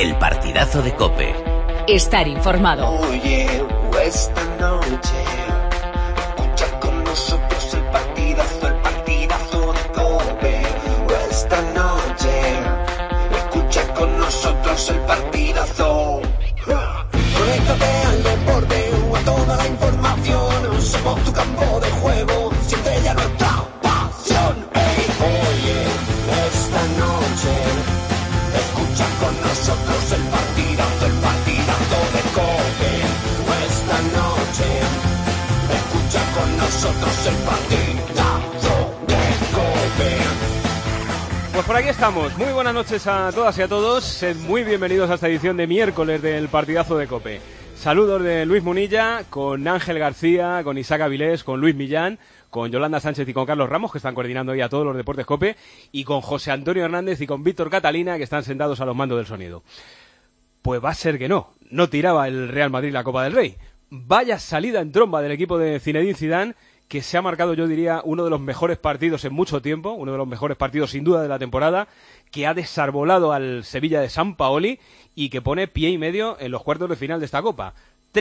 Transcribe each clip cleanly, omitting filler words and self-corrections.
El partidazo de COPE. Estar informado. Oye, esta noche escucha con nosotros el partidazo de COPE. Esta noche escucha con nosotros el partidazo. Conéctate al deporte o a toda la información. Somos tu campo de juego, siente ya nuestra pasión. Hey, oye, esta noche escucha con nosotros el partidazo de COPE. Esta noche escucha con nosotros el partidazo de COPE. Pues por aquí estamos. Muy buenas noches a todas y a todos. Sed muy bienvenidos a esta edición de miércoles del partidazo de COPE. Saludos de Luis Munilla, con Ángel García, con Isaac Avilés, con Luis Millán, con Yolanda Sánchez y con Carlos Ramos, que están coordinando hoy a todos los deportes COPE, y con José Antonio Hernández y con Víctor Catalina, que están sentados a los mandos del sonido. Pues va a ser que no tiraba el Real Madrid la Copa del Rey. Vaya salida en tromba del equipo de Zinedine Zidane, que se ha marcado, yo diría, uno de los mejores partidos en mucho tiempo, uno de los mejores partidos sin duda de la temporada, que ha desarbolado al Sevilla de Sampaoli y que pone pie y medio en los cuartos de final de esta Copa.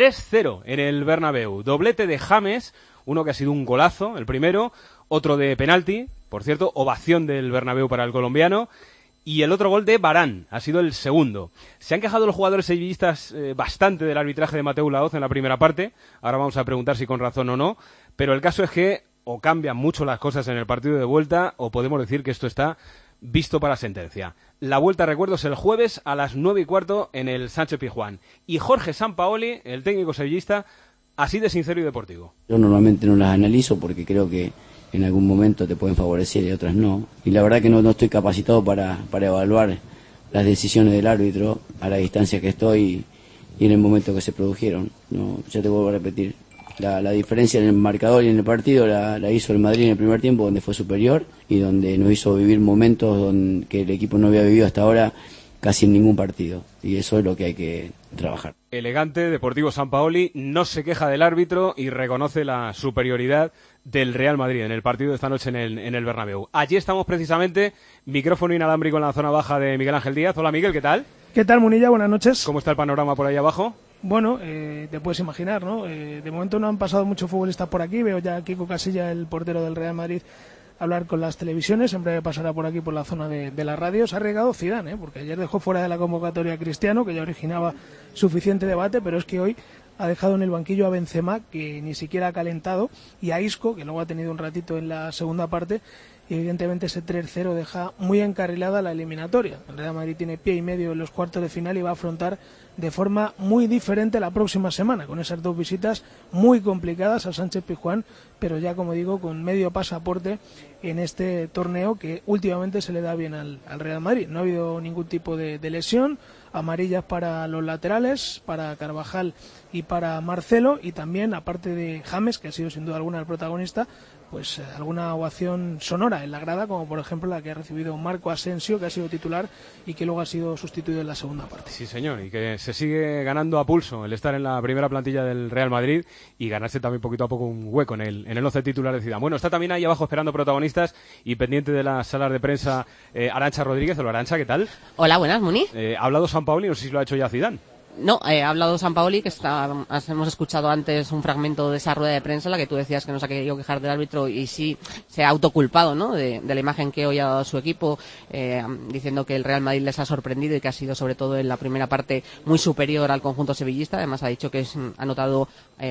3-0 en el Bernabéu, doblete de James, uno que ha sido un golazo, el primero, otro de penalti, por cierto, ovación del Bernabéu para el colombiano, y el otro gol de Varane, ha sido el segundo. Se han quejado los jugadores sevillistas bastante del arbitraje de Mateu Laoz en la primera parte, ahora vamos a preguntar si con razón o no, pero el caso es que o cambian mucho las cosas en el partido de vuelta, o podemos decir que esto está visto para sentencia. La vuelta, recuerdo, es el jueves a las 9:15 en el Sánchez Pizjuán. Y Jorge Sampaoli, el técnico sevillista, así de sincero y deportivo. Yo normalmente no las analizo porque creo que en algún momento te pueden favorecer y otras no. Y la verdad que no estoy capacitado para evaluar las decisiones del árbitro a la distancia que estoy y en el momento que se produjeron. No, ya te vuelvo a repetir. La diferencia en el marcador y en el partido la hizo el Madrid en el primer tiempo, donde fue superior y donde nos hizo vivir momentos que el equipo no había vivido hasta ahora casi en ningún partido. Y eso es lo que hay que trabajar. Elegante, Deportivo Sampaoli, no se queja del árbitro y reconoce la superioridad del Real Madrid en el partido de esta noche en el Bernabéu. Allí estamos precisamente, micrófono inalámbrico en la zona baja de Miguel Ángel Díaz. Hola Miguel, ¿qué tal? ¿Qué tal, Munilla? Buenas noches. ¿Cómo está el panorama por ahí abajo? Bueno, te puedes imaginar, ¿no? De momento no han pasado muchos futbolistas por aquí. Veo ya a Kiko Casilla, el portero del Real Madrid, hablar con las televisiones. Siempre pasará por aquí, por la zona de la radio. Se ha arriesgado Zidane, porque ayer dejó fuera de la convocatoria a Cristiano, que ya originaba suficiente debate, pero es que hoy ha dejado en el banquillo a Benzema, que ni siquiera ha calentado, y a Isco, que luego ha tenido un ratito en la segunda parte, y evidentemente ese 3-0 deja muy encarrilada la eliminatoria. El Real Madrid tiene pie y medio en los cuartos de final y va a afrontar de forma muy diferente la próxima semana, con esas dos visitas muy complicadas a Sánchez Pizjuán, pero ya, como digo, con medio pasaporte en este torneo que últimamente se le da bien al Real Madrid. No ha habido ningún tipo de lesión, amarillas para los laterales, para Carvajal y para Marcelo, y también, aparte de James, que ha sido sin duda alguna el protagonista, pues alguna ovación sonora en la grada, como por ejemplo la que ha recibido Marco Asensio, que ha sido titular y que luego ha sido sustituido en la segunda parte. Sí, señor, y que se sigue ganando a pulso el estar en la primera plantilla del Real Madrid y ganarse también poquito a poco un hueco en el 11 titular de Zidane. Bueno, está también ahí abajo esperando protagonistas y pendiente de las salas de prensa Arantxa Rodríguez. Hola, Arantxa, ¿qué tal? Hola, buenas, Muni. Ha hablado Sampaoli, no sé si lo ha hecho ya Zidane. No, ha hablado Sampaoli, que hemos escuchado antes un fragmento de esa rueda de prensa, la que tú decías que no se ha querido quejar del árbitro y sí se ha autoculpado, ¿no?, de la imagen que hoy ha dado su equipo, diciendo que el Real Madrid les ha sorprendido y que ha sido, sobre todo en la primera parte, muy superior al conjunto sevillista. Además ha dicho que ha notado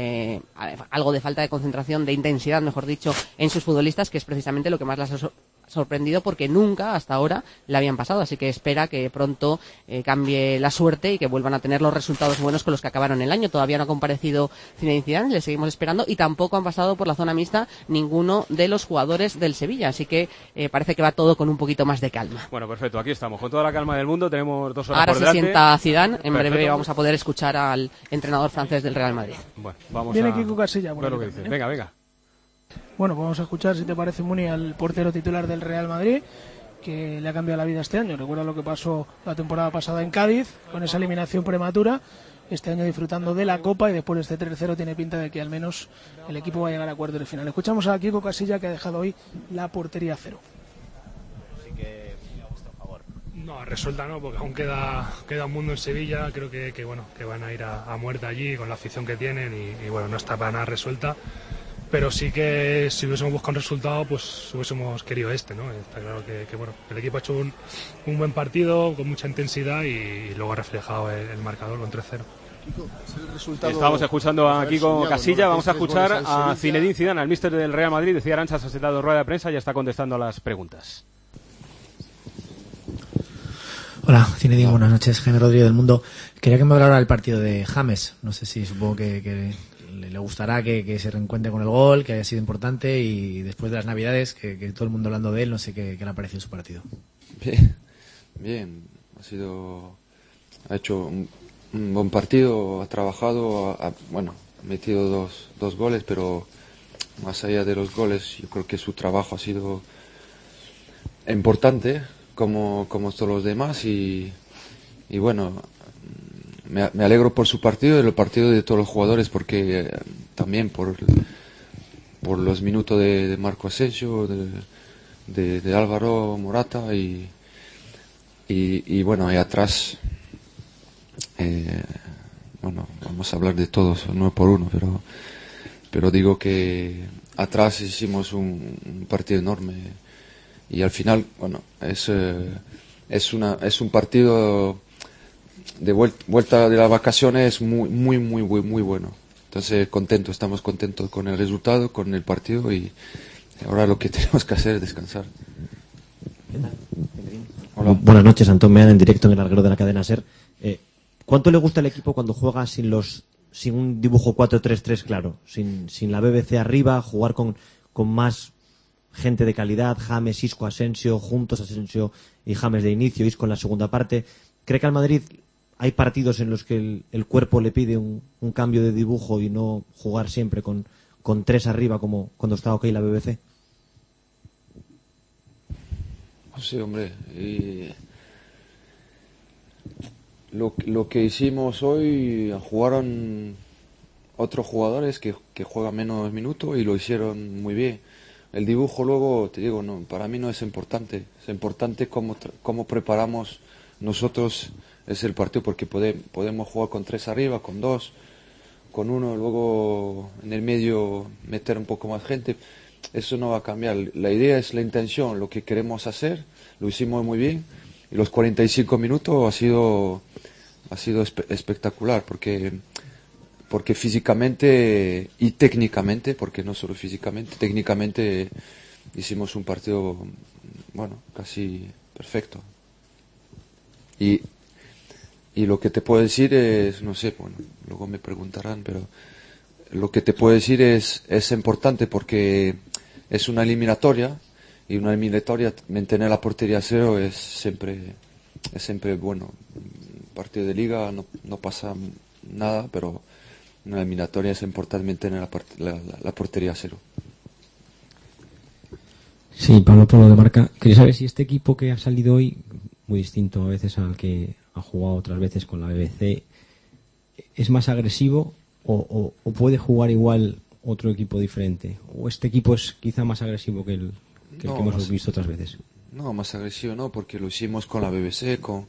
algo de falta de concentración, de intensidad, mejor dicho, en sus futbolistas, que es precisamente lo que más les ha sorprendido, porque nunca hasta ahora le habían pasado, así que espera que pronto cambie la suerte y que vuelvan a tener los resultados buenos con los que acabaron el año. Todavía no ha comparecido Zinedine Zidane, le seguimos esperando, y tampoco han pasado por la zona mixta ninguno de los jugadores del Sevilla, así que parece que va todo con un poquito más de calma. Bueno, perfecto, aquí estamos, con toda la calma del mundo, tenemos 2 horas ahora por delante. Se sienta Zidane, en Perfecto. breve vamos a poder escuchar al entrenador francés del Real Madrid. Bueno, vamos Viene Kiko Casilla. Bueno, lo que dices. Venga. Bueno, pues vamos a escuchar, si te parece, Muni, al portero titular del Real Madrid, que le ha cambiado la vida este año. Recuerda lo que pasó la temporada pasada en Cádiz, con esa eliminación prematura. Este año disfrutando de la Copa, y después de este 3-0 tiene pinta de que al menos el equipo va a llegar a cuartos de final. Escuchamos a Kiko Casilla, que ha dejado hoy la portería a cero. Sí que a vuestro favor. No, resuelta no, porque aún queda un mundo en Sevilla. Creo que van a ir a muerte allí con la afición que tienen y bueno, no está para nada resuelta. Pero sí que si hubiésemos buscado un resultado, pues hubiésemos querido ¿no? Está claro que bueno, el equipo ha hecho un buen partido con mucha intensidad y luego ha reflejado el marcador con 3-0. Estamos escuchando a Kiko Casilla, vamos a escuchar a Zinedine Zidane, al míster del Real Madrid. Decía Arantxa, se ha sentado rueda de prensa y ya está contestando a las preguntas. Hola, Zinedine, buenas noches, Jaime Rodríguez del Mundo. Quería que me hablara del partido de James. No sé si supongo que le gustará que se reencuentre con el gol, que haya sido importante, y después de las Navidades, que todo el mundo hablando de él, no sé qué le ha parecido su partido. Bien, ha hecho un buen partido, ha trabajado, ha metido dos goles, pero más allá de los goles, yo creo que su trabajo ha sido importante, como todos los demás, y bueno, me alegro por su partido y el partido de todos los jugadores, porque también por los minutos de Marco Asensio, de Álvaro Morata y bueno, ahí atrás, vamos a hablar de todos uno por uno, pero digo que atrás hicimos un partido enorme y al final, bueno, es un partido de vuelta de las vacaciones muy bueno. Entonces estamos contentos con el resultado, con el partido, y ahora lo que tenemos que hacer es descansar. Hola. Buenas noches, Antón Meana, en directo en el larguero de la cadena SER. ¿Cuánto le gusta al equipo cuando juega sin un dibujo 4-3-3 claro? Sin la BBC arriba, jugar con más gente de calidad, James, Isco, Asensio, juntos Asensio y James de inicio, Isco en la segunda parte. ¿Cree que al Madrid hay partidos en los que el cuerpo le pide un cambio de dibujo y no jugar siempre con 3 arriba como cuando estaba OK la BBC? Sí, hombre. Lo que hicimos hoy, jugaron otros jugadores que juegan menos minutos y lo hicieron muy bien. El dibujo luego, te digo, no, para mí no es importante. Es importante cómo preparamos nosotros es el partido, porque podemos jugar con 3 arriba, con 2, con 1, luego en el medio meter un poco más gente. Eso no va a cambiar. La idea es la intención, lo que queremos hacer, lo hicimos muy bien y los 45 minutos ha sido espectacular, porque físicamente y técnicamente, porque no solo físicamente, técnicamente hicimos un partido, bueno, casi perfecto. Y lo que te puedo decir es, no sé, bueno, luego me preguntarán, pero lo que te puedo decir es importante, porque es una eliminatoria, y una eliminatoria, mantener la portería a cero es siempre bueno. Partido de liga no pasa nada, pero en una eliminatoria es importante mantener la portería a cero. Sí, Pablo de Marca. Quería saber si este equipo que ha salido hoy, muy distinto a veces al que ha jugado otras veces con la BBC, es más agresivo o puede jugar igual otro equipo diferente, o este equipo es quizá más agresivo que el que hemos visto otras veces. No, más agresivo no, porque lo hicimos con la BBC, con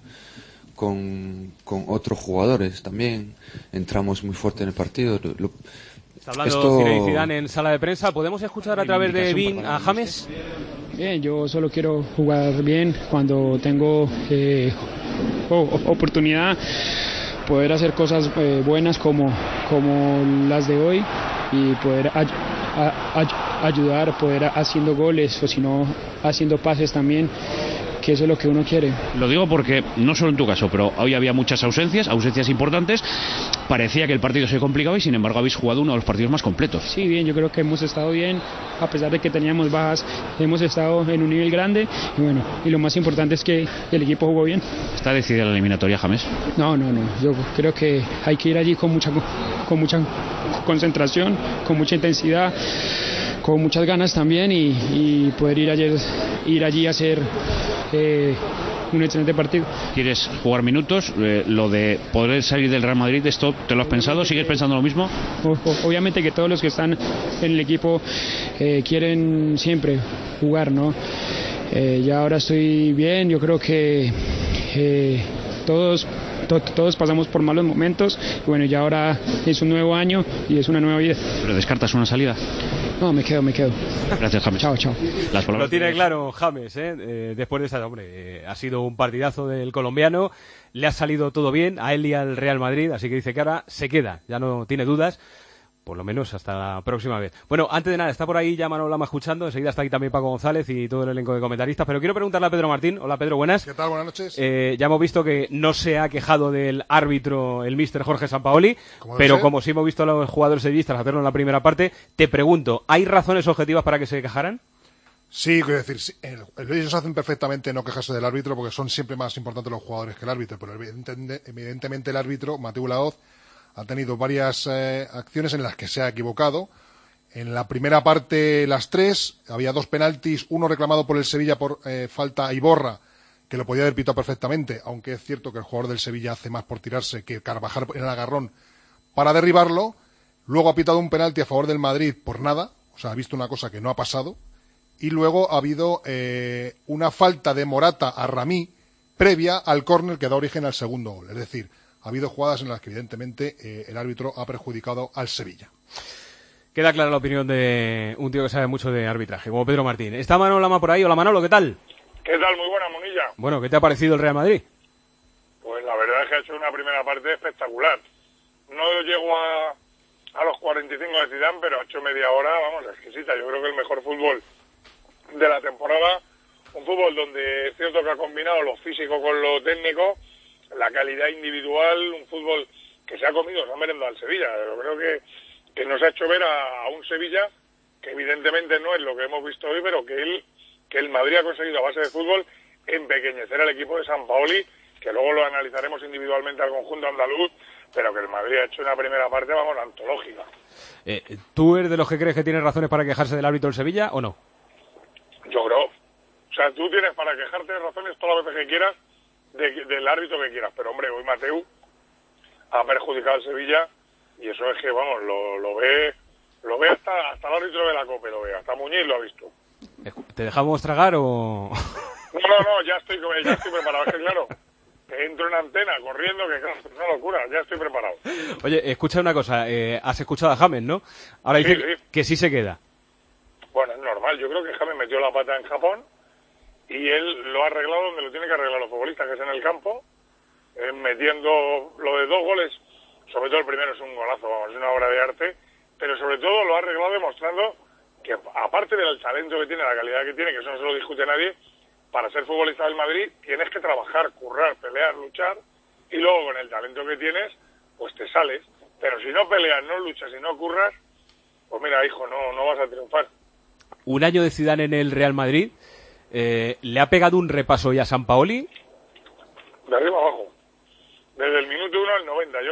otros jugadores también, entramos muy fuerte en el partido. Está hablando Zinedine Zidane en sala de prensa. ¿Podemos escuchar a través de BIN a James? Bien, yo solo quiero jugar bien cuando tengo oportunidad, poder hacer cosas buenas como las de hoy, y poder ayudar, poder haciendo goles, o si no haciendo pases también, que eso es lo que uno quiere. Lo digo porque, no solo en tu caso, pero hoy había muchas ausencias importantes, parecía que el partido se complicaba y sin embargo habéis jugado uno de los partidos más completos. Sí, bien, yo creo que hemos estado bien, a pesar de que teníamos bajas, hemos estado en un nivel grande, y bueno, y lo más importante es que el equipo jugó bien. ¿Está decidida la eliminatoria, James? No, yo creo que hay que ir allí con mucha concentración, con mucha intensidad, con muchas ganas también, y poder ir allí a hacer un excelente partido. ¿Quieres jugar minutos? Lo de poder salir del Real Madrid, ¿esto te lo has pensado? ¿Sigues pensando lo mismo? Obviamente que todos los que están en el equipo quieren siempre jugar, ¿no? Ya ahora estoy bien, yo creo que todos pasamos por malos momentos y bueno, ya ahora es un nuevo año y es una nueva vida. ¿Pero descartas una salida? No, me quedo. Gracias, James. Chao. Lo tiene claro James, después de esta, hombre, ha sido un partidazo del colombiano, le ha salido todo bien a él y al Real Madrid, así que dice que ahora se queda, ya no tiene dudas, por lo menos hasta la próxima vez. Bueno, antes de nada, está por ahí ya Manolo Lama escuchando, enseguida está aquí también Paco González y todo el elenco de comentaristas, pero quiero preguntarle a Pedro Martín. Hola Pedro, buenas. ¿Qué tal? Buenas noches. Ya hemos visto que no se ha quejado del árbitro el míster Jorge Sampaoli, pero como sí hemos visto a los jugadores sevillistas hacerlo en la primera parte, te pregunto, ¿hay razones objetivas para que se quejaran? Sí, quiero decir, ellos hacen perfectamente no quejarse del árbitro porque son siempre más importantes los jugadores que el árbitro, pero evidentemente el árbitro, Mateu Laoz, ha tenido varias acciones en las que se ha equivocado. En la primera parte, las 3, había 2 penaltis, uno reclamado por el Sevilla por falta a Iborra, que lo podía haber pitado perfectamente, aunque es cierto que el jugador del Sevilla hace más por tirarse que Carvajal en el agarrón para derribarlo. Luego ha pitado un penalti a favor del Madrid por nada, o sea, ha visto una cosa que no ha pasado. Y luego ha habido una falta de Morata a Ramí previa al córner que da origen al segundo gol. Es decir, ha habido jugadas en las que evidentemente el árbitro ha perjudicado al Sevilla. Queda clara la opinión de un tío que sabe mucho de arbitraje, como Pedro Martín. ¿Está Manolo Lama por ahí? Hola Manolo, ¿qué tal? ¿Qué tal? Muy buena, Monilla. Bueno, ¿qué te ha parecido el Real Madrid? Pues la verdad es que ha hecho una primera parte espectacular. No llego a los 45 de Zidane, pero ha hecho media hora, vamos, exquisita. Yo creo que el mejor fútbol de la temporada, un fútbol donde es cierto que ha combinado lo físico con lo técnico, la calidad individual, un fútbol que se ha comido, se ha merendado al Sevilla. Yo creo que nos ha hecho ver a un Sevilla que evidentemente no es lo que hemos visto hoy, pero que el Madrid ha conseguido a base de fútbol empequeñecer al equipo de Sampaoli, que luego lo analizaremos individualmente al conjunto andaluz, pero que el Madrid ha hecho una primera parte, vamos, antológica. ¿Tú eres de los que crees que tiene razones para quejarse del árbitro del Sevilla o no? Yo creo. O sea, tú tienes para quejarte de razones todas las veces que quieras, del árbitro que quieras, pero hombre, hoy Mateu ha perjudicado al Sevilla y eso es que, vamos, lo ve hasta el árbitro de la COPE, lo ve, hasta Muñiz lo ha visto. ¿Te dejamos tragar o...? No, ya estoy preparado, es que claro, que entro en antena corriendo, que claro, es una locura, ya estoy preparado. Oye, escucha una cosa, has escuchado a James, ¿no? Ahora dice sí. Que sí se queda. Bueno, es normal, yo creo que James metió la pata en Japón y él lo ha arreglado donde lo tiene que arreglar los futbolistas, que es en el campo, metiendo lo de 2 goles, sobre todo el primero es un golazo, vamos, es una obra de arte, pero sobre todo lo ha arreglado demostrando que aparte del talento que tiene, la calidad que tiene, que eso no se lo discute nadie, para ser futbolista del Madrid tienes que trabajar, currar, pelear, luchar, y luego con el talento que tienes, pues te sales, pero si no peleas, no luchas y no curras, pues mira, hijo, no vas a triunfar. Un año de Zidane en el Real Madrid, ¿le ha pegado un repaso ya a Sampaoli? De arriba abajo, desde el minuto 1 al 90.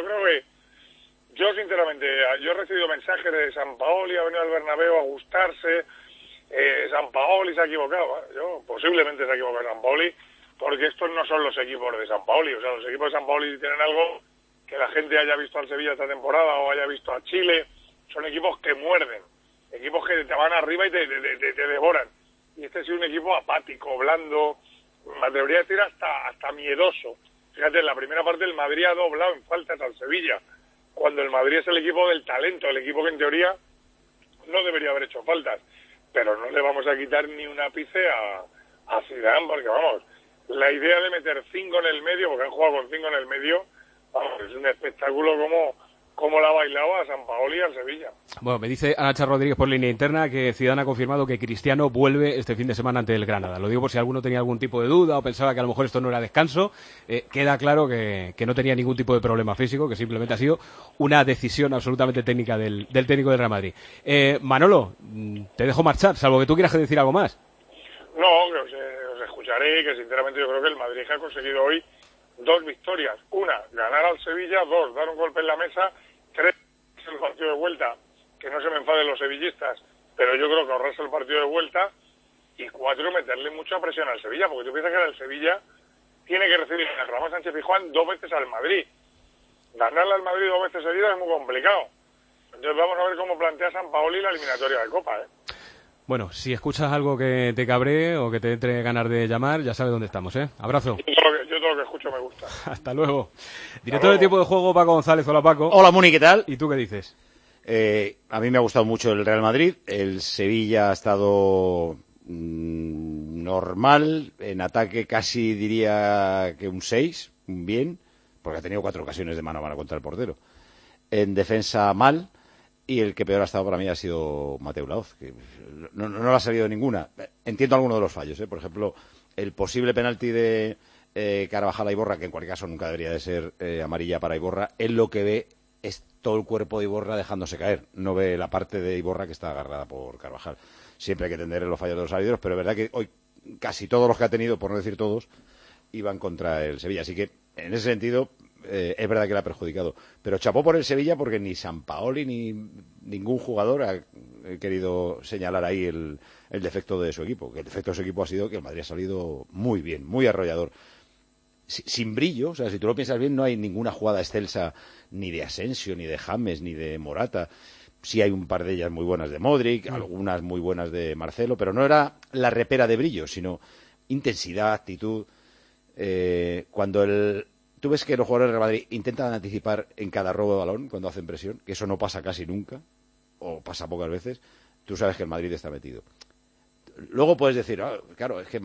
Yo sinceramente, yo he recibido mensajes de Sampaoli, ha venido al Bernabéu a gustarse, Sampaoli se ha equivocado. Posiblemente se ha equivocado Sampaoli, porque estos no son los equipos de Sampaoli. O sea, los equipos de Sampaoli tienen algo que la gente haya visto al Sevilla esta temporada o haya visto a Chile. Son equipos que muerden, equipos que te van arriba y te devoran. Y este ha sido un equipo apático, blando, me atrevería a decir hasta miedoso. Fíjate, en la primera parte el Madrid ha doblado en faltas al Sevilla, cuando el Madrid es el equipo del talento, el equipo que en teoría no debería haber hecho faltas. Pero no le vamos a quitar ni un ápice a Zidane, porque vamos, la idea de meter 5 en el medio, porque han jugado con 5 en el medio, vamos, es un espectáculo como la bailaba a Sampaoli y al Sevilla. Bueno, me dice Nacha Rodríguez por línea interna que Zidane ha confirmado que Cristiano vuelve este fin de semana ante el Granada. Lo digo por si alguno tenía algún tipo de duda o pensaba que a lo mejor esto no era descanso. Queda claro que no tenía ningún tipo de problema físico, que simplemente ha sido una decisión absolutamente técnica del técnico del Real Madrid. Manolo, te dejo marchar, salvo que tú quieras decir algo más. No, os escucharé, que sinceramente yo creo que el Madrid ha conseguido hoy 2 victorias. 1, ganar al Sevilla. 2, dar un golpe en la mesa. 3, el partido de vuelta, que no se me enfaden los sevillistas, pero yo creo que ahorrarse el partido de vuelta. Y 4, meterle mucha presión al Sevilla, porque tú piensas que el Sevilla tiene que recibir a Ramón Sánchez Pizjuán 2 veces al Madrid. Ganarle al Madrid 2 veces seguidas es muy complicado. Entonces vamos a ver cómo plantea Sampaoli la eliminatoria de Copa, Bueno, si escuchas algo que te cabree o que te entre ganas de llamar, ya sabes dónde estamos, Abrazo. Yo yo todo lo que escucho me gusta. Hasta luego. Director de tiempo de juego, Paco González. Hola, Paco. Hola, Muni, ¿qué tal? ¿Y tú qué dices? A mí me ha gustado mucho el Real Madrid. El Sevilla ha estado normal. En ataque casi diría que un 6, un bien, porque ha tenido 4 ocasiones de mano a mano contra el portero. En defensa mal. Y el que peor ha estado para mí ha sido Mateu Laoz, que no le ha salido ninguna. Entiendo algunos de los fallos, por ejemplo, el posible penalti de Carvajal a Iborra, que en cualquier caso nunca debería de ser amarilla para Iborra. Él lo que ve es todo el cuerpo de Iborra dejándose caer, no ve la parte de Iborra que está agarrada por Carvajal. Siempre hay que entender los fallos de los árbitros, pero es verdad que hoy casi todos los que ha tenido, por no decir todos, iban contra el Sevilla. Así que, en ese sentido, es verdad que le ha perjudicado. Pero chapó por el Sevilla porque ni Sampaoli ni ningún jugador ha querido señalar ahí el defecto de su equipo. Que el defecto de su equipo ha sido que el Madrid ha salido muy bien, muy arrollador. Sin brillo, o sea, si tú lo piensas bien, no hay ninguna jugada excelsa ni de Asensio, ni de James, ni de Morata. Sí hay un par de ellas muy buenas de Modric, algunas muy buenas de Marcelo, pero no era la repera de brillo, sino intensidad, actitud. Cuando tú ves que los jugadores del Real Madrid intentan anticipar en cada robo de balón cuando hacen presión, que eso no pasa casi nunca, o pasa pocas veces, tú sabes que el Madrid está metido. Luego puedes decir, claro, es que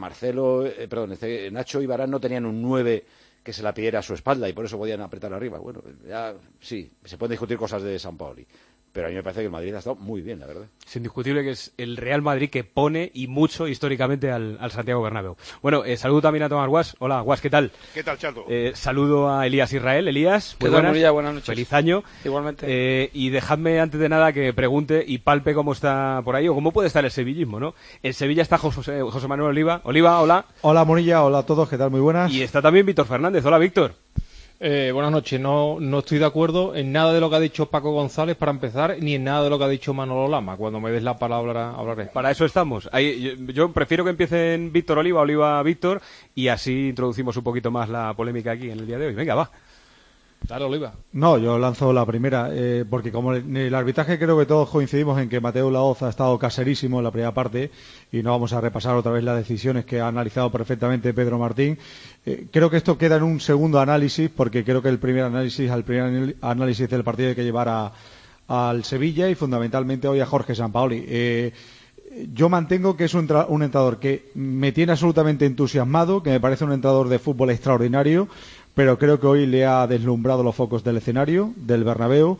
Nacho y Varane no tenían un 9 que se la pidiera a su espalda y por eso podían apretar arriba. Bueno, ya sí, se pueden discutir cosas de Sampaoli. Pero a mí me parece que el Madrid ha estado muy bien, la verdad. Es indiscutible que es el Real Madrid que pone y mucho históricamente al Santiago Bernabéu. Bueno, saludo también a Tomás Guas. Hola, Guas, ¿qué tal? ¿Qué tal, Chato? Saludo a Elías Israel. Elías, muy buenas. Buenas noches. Feliz año. Igualmente. Y dejadme antes de nada que pregunte y palpe cómo está por ahí o cómo puede estar el sevillismo, ¿no? En Sevilla está José Manuel Oliva. Oliva, hola. Hola, Monilla, hola a todos, ¿qué tal? Muy buenas. Y está también Víctor Fernández. Hola, Víctor. Buenas noches. No estoy de acuerdo en nada de lo que ha dicho Paco González para empezar, ni en nada de lo que ha dicho Manolo Lama. Cuando me des la palabra hablaré. Para eso estamos. Yo prefiero que empiecen Víctor Oliva Víctor, y así introducimos un poquito más la polémica aquí en el día de hoy. Venga, va. Dale, Oliva. No, yo lanzo la primera, porque como en el arbitraje creo que todos coincidimos en que Mateu Laoz ha estado caserísimo en la primera parte y no vamos a repasar otra vez las decisiones que ha analizado perfectamente Pedro Martín. Creo que esto queda en un segundo análisis, porque creo que al primer análisis del partido hay que llevar al Sevilla y fundamentalmente hoy a Jorge Sampaoli. Yo mantengo que es un entrenador que me tiene absolutamente entusiasmado, que me parece un entrenador de fútbol extraordinario, pero creo que hoy le ha deslumbrado los focos del escenario, del Bernabéu,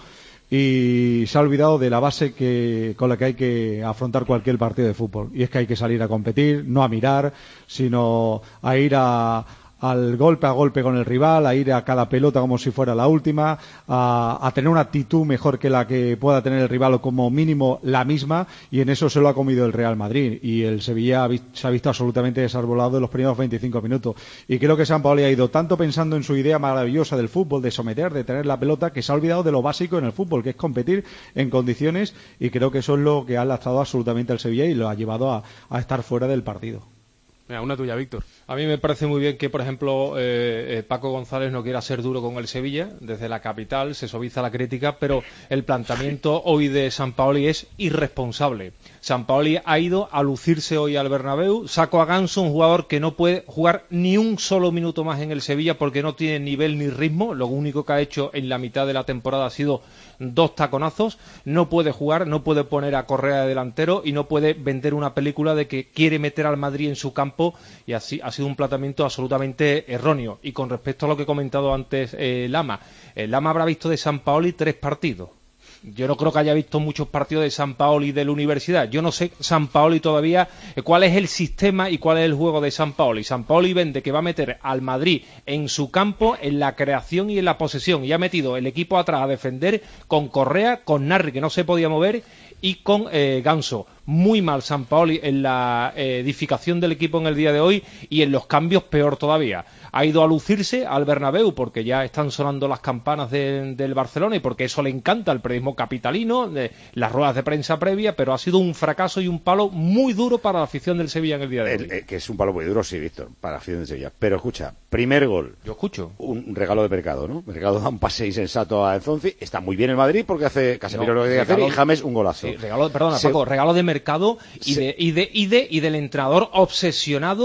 y se ha olvidado de la base con la que hay que afrontar cualquier partido de fútbol. Y es que hay que salir a competir, no a mirar, sino a ir al golpe a golpe con el rival, a ir a cada pelota como si fuera la última, a tener una actitud mejor que la que pueda tener el rival o como mínimo la misma, y en eso se lo ha comido el Real Madrid, y el Sevilla se ha visto absolutamente desarbolado en los primeros 25 minutos, y creo que Sampaoli ha ido tanto pensando en su idea maravillosa del fútbol, de someter, de tener la pelota, que se ha olvidado de lo básico en el fútbol, que es competir en condiciones, y creo que eso es lo que ha lastrado absolutamente al Sevilla y lo ha llevado a estar fuera del partido. Mira, una tuya, Víctor. A mí me parece muy bien que, por ejemplo, Paco González no quiera ser duro con el Sevilla. Desde la capital se suaviza la crítica, pero el planteamiento hoy de Sampaoli es irresponsable. Sampaoli ha ido a lucirse hoy al Bernabéu, sacó a Ganso, un jugador que no puede jugar ni un solo minuto más en el Sevilla porque no tiene nivel ni ritmo. Lo único que ha hecho en la mitad de la temporada ha sido 2 taconazos. No puede jugar, no puede poner a Correa de delantero y no puede vender una película de que quiere meter al Madrid en su campo, y así ha sido un planteamiento absolutamente erróneo. Y con respecto a lo que he comentado antes Lama habrá visto de Sampaoli 3 partidos. Yo no creo que haya visto muchos partidos de Sampaoli de la universidad. Yo no sé Sampaoli todavía cuál es el sistema y cuál es el juego de Sampaoli. Sampaoli vende que va a meter al Madrid en su campo, en la creación y en la posesión, y ha metido el equipo atrás a defender con Correa, con Narri, que no se podía mover, y con Ganso. Muy mal Sampaoli en la edificación del equipo en el día de hoy, y en los cambios peor todavía. Ha ido a lucirse al Bernabéu porque ya están sonando las campanas del Barcelona y porque eso le encanta al periodismo capitalino, las ruedas de prensa previa, pero ha sido un fracaso y un palo muy duro para la afición del Sevilla en el día de hoy. Que es un palo muy duro, sí, Víctor, para la afición del Sevilla. Pero escucha, primer gol. Yo escucho. Un regalo de Mercado, ¿no? Mercado da un pase insensato a Enzonzi. Está muy bien el Madrid porque hace Casemiro lo que tiene que hacer, y James un golazo. Sí, Paco, regalo de Mercado y del entrenador obsesionado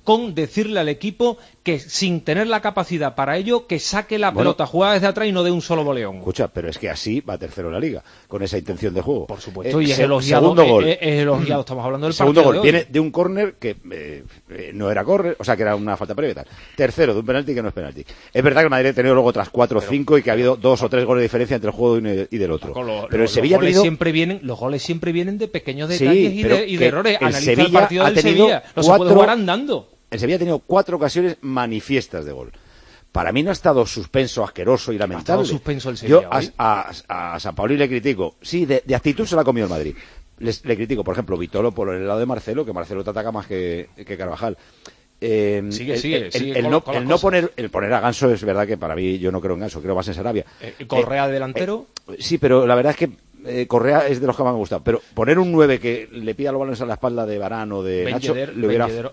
con decirle al equipo que sin tener la capacidad para ello, que saque la pelota jugada desde atrás y no dé un solo boleón. Escucha, pero es que así va tercero en la Liga, con esa intención de juego. Por supuesto, y es elogiado. Segundo gol. Es elogiado, estamos hablando del segundo partido gol de hoy. viene de un córner que no era córner, o sea que era una falta previa y tal. Tercero, de un penalti que no es penalti. Es verdad que el Madrid ha tenido luego otras 4 o 5 y que ha habido 2 o 3 goles de diferencia entre el juego de uno y del otro. Pero el Sevilla ha tenido... los goles siempre vienen de pequeños detalles y de errores. El Analiza Sevilla el partido del Sevilla. No se puede jugar andando. El Sevilla ha tenido 4 ocasiones manifiestas de gol. Para mí no ha estado suspenso, asqueroso y lamentable. Ha estado suspenso el Sevilla. Yo a San Paoli le critico. Sí, de actitud se la ha comido el Madrid. Le critico, por ejemplo, Vitolo por el lado de Marcelo, que Marcelo te ataca más que Carvajal. El poner a Ganso es verdad que para mí yo no creo en Ganso, creo más en Sarabia. Correa delantero. Sí, pero la verdad es que Correa es de los que más me gusta, pero poner un 9 que le pida los balones a la espalda de Varane o de Nacho le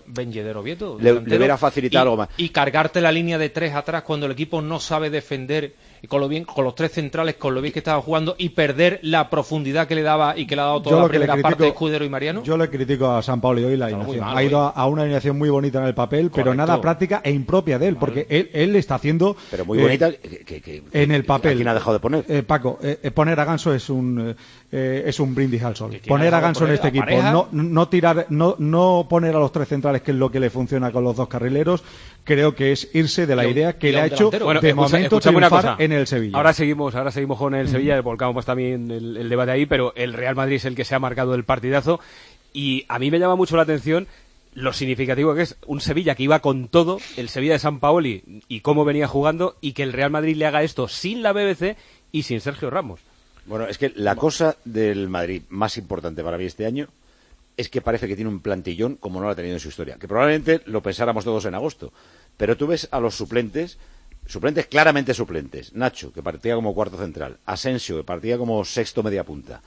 hubiera facilitado algo más. Y cargarte la línea de 3 atrás cuando el equipo no sabe defender, y con los 3 centrales, con lo bien que estaba jugando, y perder la profundidad que le daba y que le ha dado toda la primera parte de Escudero y Mariano. Yo le critico a San Paoli hoy la alineación. Ha ido a una alineación muy bonita en el papel, pero nada práctica e impropia de él, porque él está haciendo... Pero muy bonita en el papel. ¿A quién ha dejado de poner? Paco, poner a Ganso es un brindis al sol. Poner a Ganso en este equipo, no poner a los 3 centrales, que es lo que le funciona con los 2 carrileros, creo que es irse de la idea que le ha hecho de momento triunfar en el Sevilla. Ahora seguimos con el Sevilla, volcamos también el debate ahí, pero el Real Madrid es el que se ha marcado el partidazo, y a mí me llama mucho la atención lo significativo que es un Sevilla que iba con todo, el Sevilla de San Paoli, y cómo venía jugando, y que el Real Madrid le haga esto sin la BBC y sin Sergio Ramos. Bueno, es que la cosa del Madrid más importante para mí este año es que parece que tiene un plantillón como no lo ha tenido en su historia. Que probablemente lo pensáramos todos en agosto. Pero tú ves a los suplentes claramente suplentes. Nacho, que partía como cuarto central. Asensio, que partía como sexto media punta.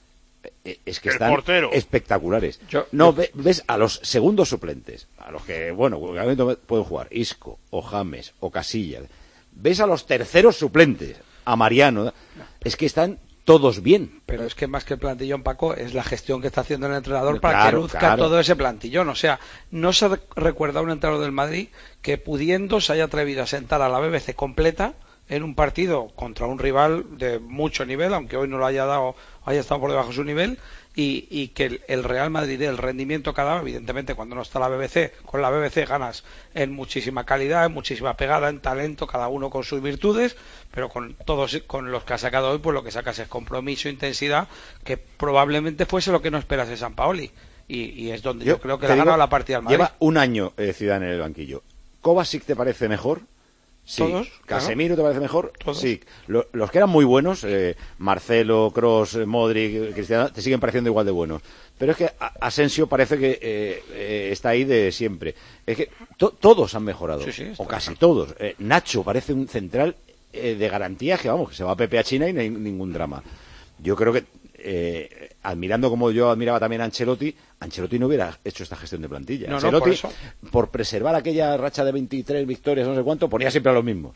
Es que están espectaculares. Ves a los segundos suplentes, a los que, pueden jugar, Isco, o James, o Casillas. Ves a los terceros suplentes, a Mariano. Es que están todos bien. Pero es que más que el plantillón, Paco, es la gestión que está haciendo el entrenador para que luzca todo ese plantillón. O sea, no se recuerda a un entrenador del Madrid que pudiendo se haya atrevido a sentar a la BBC completa en un partido contra un rival de mucho nivel, aunque hoy no lo haya estado por debajo de su nivel, y que el Real Madrid, el rendimiento que ha dado, evidentemente cuando no está la BBC, con la BBC ganas en muchísima calidad, en muchísima pegada, en talento, cada uno con sus virtudes, pero con los que ha sacado hoy, pues lo que sacas es compromiso, intensidad, que probablemente fuese lo que no esperas de San Paoli, y es donde yo creo que le ha ganado la partida al Madrid. Lleva un año Zidane en el banquillo. ¿Kovacic te parece mejor? Sí. ¿Todos? ¿Casemiro te parece mejor? ¿Todos? Sí. Los que eran muy buenos, Marcelo, Kroos, Modric, Cristiano, te siguen pareciendo igual de buenos. Pero es que Asensio parece que está ahí de siempre. Es que todos han mejorado, o casi todos. Nacho parece un central de garantía que, que se va a Pepe a China y no hay ningún drama. Yo creo que, admirando como yo admiraba también a Ancelotti no hubiera hecho esta gestión de plantilla. Ancelotti, por preservar aquella racha de 23 victorias, no sé cuánto, ponía siempre a los mismos.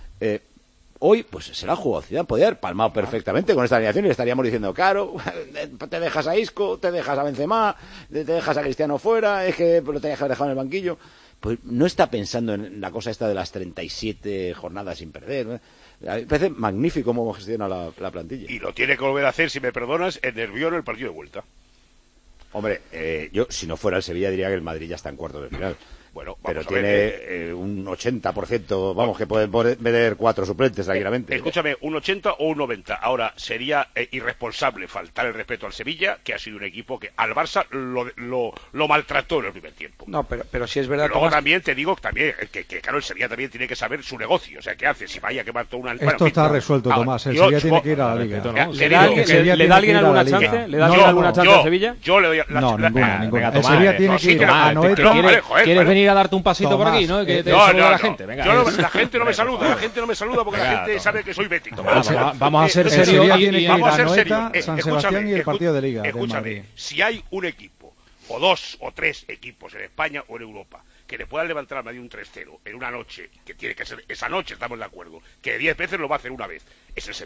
Hoy, pues se la ha jugado Zidane, podía haber palmado perfectamente con esta alineación y le estaríamos diciendo, claro, te dejas a Isco, te dejas a Benzema, te dejas a Cristiano fuera, es que lo tenías que haber dejado en el banquillo. Pues no está pensando en la cosa esta de las 37 jornadas sin perder, ¿no? Me parece magnífico cómo gestiona la plantilla. Y lo tiene que volver a hacer, si me perdonas, en Nervión el partido de vuelta. Hombre, yo si no fuera el Sevilla diría que el Madrid ya está en cuartos de final. Bueno, pero tiene un 80%, que pueden meter 4 suplentes tranquilamente. Escúchame, un 80 o un 90. Ahora, sería irresponsable faltar el respeto al Sevilla, que ha sido un equipo que al Barça lo maltrató en el primer tiempo. No, pero si es verdad... Luego también te digo que claro, el Sevilla también tiene que saber su negocio. O sea, ¿qué hace? Si vaya que mató una... Esto está resuelto, Tomás. El Sevilla tiene que ir a la Liga. ¿Le da alguien alguna chance? ¿Le da alguien alguna chance al Sevilla? Yo le doy ninguna. El Sevilla tiene que ir a Noeta. ¿Quieres venir a darte un pasito por aquí, ¿no? Que te saluda la gente. Venga. La gente no me saluda, porque la gente sabe que soy bético. Vamos a ser serios y vamos a ser serios. San Sebastián y el partido de Liga. Escúchame, si hay un equipo, o 2 o 3 equipos en España o en Europa, que le puedan levantar a Madrid un 3-0 en una noche, que tiene que ser esa noche, estamos de acuerdo, que 10 veces lo va a hacer una vez, es el Sevilla.